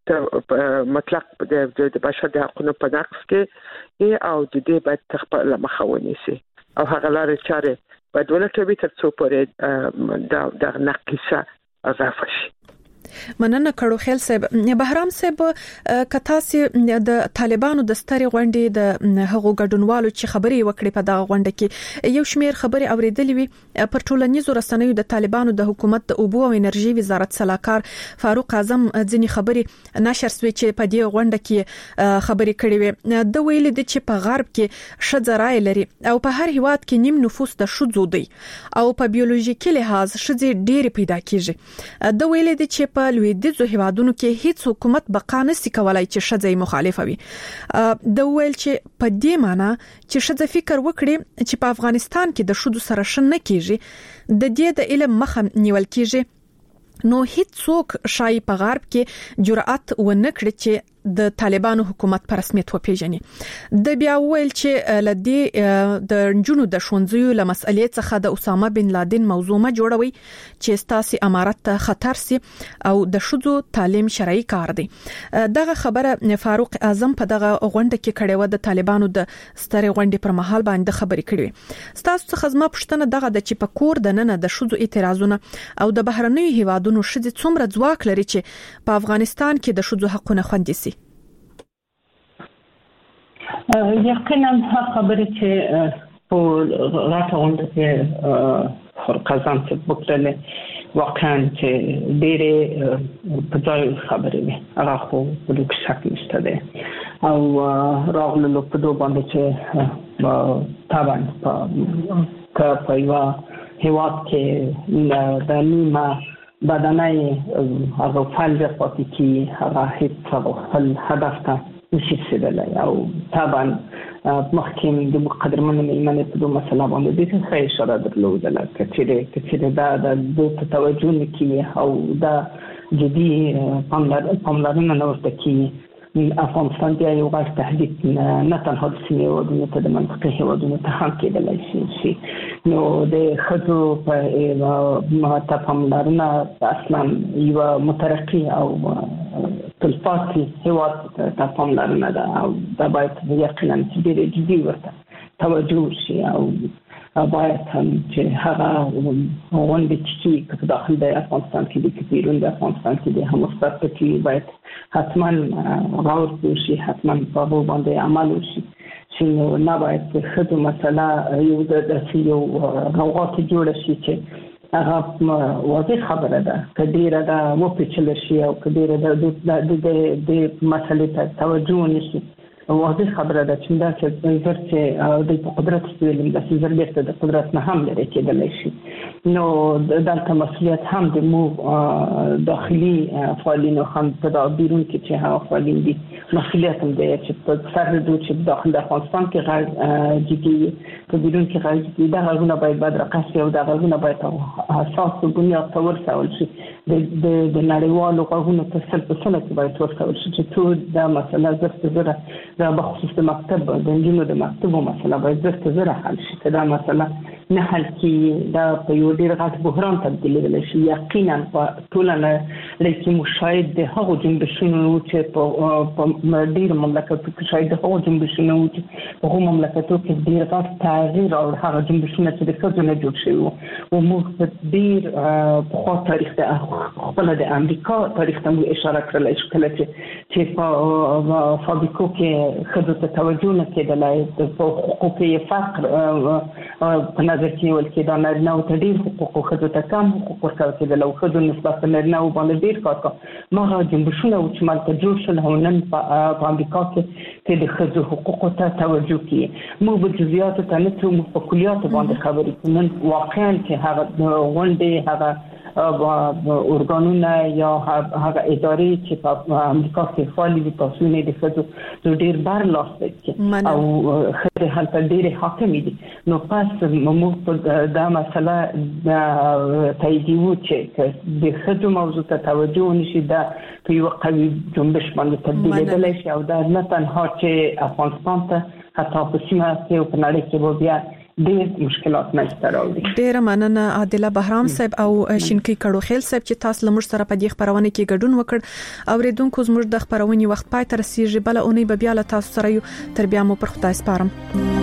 مطلق د بشر د حقوقو په نقض کې او د دې باید خپل مخاوني سي او هغه لار چارې باید ولټوي تر څو پورې د د نقصه اضافه شي. مننه کړو خیل صاحب. بهرام صاحب کتاسي د طالبانو د ستري غونډې د هغو ګډونوالو چې خبري وکړي په دغه غونډه کې یو شمیر خبري اوریدلې وي پر ټولنیزو رسنیو د طالبانو د حکومت د اوبو او انرژي وزارت سلاکار فاروق اعظم ځنی خبري نشر سوي چې په دې غونډه کې خبري کړي وي. د ویل دي چې په غرب کې شذرای لري او په هر هیواد کې نیم نفوس د شذو دی او په بیولوژیکي لحاظ شذې ډېر پیدا کیږي. د ویل دي چې په لویدیځو هیوادونو کې هیڅ حکومت بقا نشي کولای چې شذې مخالفه وي. د ویل چې په دې معنی چې شذې فکر وکړي چې په افغانستان کې د شذو سره شن نه کیږي د دې د علم مخه نیول کیږي نو هیڅ څوک شای په غرب کې جرأت ونه کړي چې د طالبانو حکومت په رسمیت وپیژني. د بیا ویل چې لدی د جنو د شونځیو لمسئلې څخه د اسامه بن لادن موضوع ما جوړوي چې ستاسي امارت ته خطر سي او د شذو تعلیم شرعي کار دی. دغه خبره فاروق اعظم په دغه غونډه کې کړې و د طالبانو د ستري غونډې پر مهال باندې خبرې کړې. ستاسو څخه زما پوښتنه دغه د چې په کور د نن د شذو اعتراضونه او د بهرنیو هیوادونو شذې څومره ځواک لري چې په افغانستان کې د شذو حقونه خوندي سي. یقینا خبره چې په راته غونډه کې خرقزان څخه وکړل واقعا چې ډېرې په ځای خبرې وي هغه خو په لوک شک نشته ده او راغلو په دوه باندې چې طبعا په په یو هیواد کې د نیمه بدنای هغه فعالیت پاتې کی هغه هیڅ خپل هدف ته نشي رسیدلی او طبعا مخکې د قدرمنو مېلمنې په دوه مسله باندې د څه اشاره درلودله چې چې دا د توجه نه کیږي او دا جدي پاملرنه نه ورته کیږي. افغانستان کې یو غټ تهدید نه تنها د سیمې هیوادونو ته د منطقې هیوادونو ته هم کېدلی شي. نو د ښځو په ته پاملرنه اصلا یوه مترقي او تلپاتې هیواد ته پاملرنه ده او دا باید یقینا ډېرې جدي ورته توجه وشي او باید هم چې هغه غونډې چې که په داخل د افغانستان کې دي که بیرون د افغانستان کې دي هم مثبت پکې باید حتما غور وشي حتما په هغو باندې عمل وشي چې نه باید د ښځو مسله یو داسې یو غوغا کې جوړه شي چې هغه واضح خبره ده که ډیره ده وپیچله شي او که ډیره ده د مسلې ته توجه ونه شي واضح خبره ده چې داسې زر چې دوی په قدرت ویلم داسې زر بیرته د قدرت نه هم لرې کېدلی شي. نو دلته مسؤلیت هم د مو داخلي فعالینو هم په بیرون کې چې هغه فعالین دي مسؤلیت هم دی چې په سر دو چې داخل د افغانستان کې غږ جدي وي په بیرون کې غږ جدي دا غږونه باید بدرقه شي او دا غږونه باید اساس او بنیاد ته ورسول شي د نړیوالو غږونو په سل په سله کې باید ورسول شي چې ټول دا مسله زر په زره دا بخصوص د مکتب د انجینو د مکتبو مسله باید زر په زره حل شي که دا مسله نه حل کې دا په یو ډیر غټ بحران تبدیل شي. یقینا په ټولنه لکه مشاهد د هغو جنبشونو چې په ډیر مملکتو کې شاید د هغو جنبشونو چې په هغو مملکتو کې ډیر غټ تغییر او هغه جنبشونه چې د ښځو نه جوړ شوي وو او موږ په ډیر پخوا تاریخ د خپل د امریکا تاریخ ته موږ اشاره کړله چې کله چې چې په فابریکو کې ښځو ته توجه نه کېدله په حقوقو کې فقر په نظر کې ول کې دا نارینه او ته ډیر حقوق ښځو ته کم حقوق ورکول کېدل او ښځو نسبت نارینه او باندې ډیر کار کوي. مغه جنبشونه چې مالته جوړ شول او نن په امریکا کې چې د ښځو حقوقو ته توجه کوي. موږ په جزئیاتو ته نه څو په کلیاتو باندې خبرې کوو. نن واقعا چې هغه غونډې هغه ارګانونه یا هغه ادارې چې په امریکا کې فعال دي تاسو نه د ښځو ډیر بار لاس دي او ښځې هلته ډیر حاکم دي. نو پس موږ په دا مسله تاییدوو چې د ښځو موضوع ته توجه ونشي دا په یو قوي جنبش باندې تبدیلېدلی شي او دا نه تنها چې افغانستان ته حتی په سیمه کې او په نړۍ کې به بیا ډېر مشکلات منځته راوړي. ډېره مننه عادله بهرام صاحب او شینکی کړوخیل صاحب چې تاسو له موږ سره په دې خبرونه کې ګډون وکړ. اوریدونکو زموږ د خبرونې وخت پای ته رسیدي، بل اونۍ به بیا له تاسو سره یو. تر بیا مو پر خدای سپارم.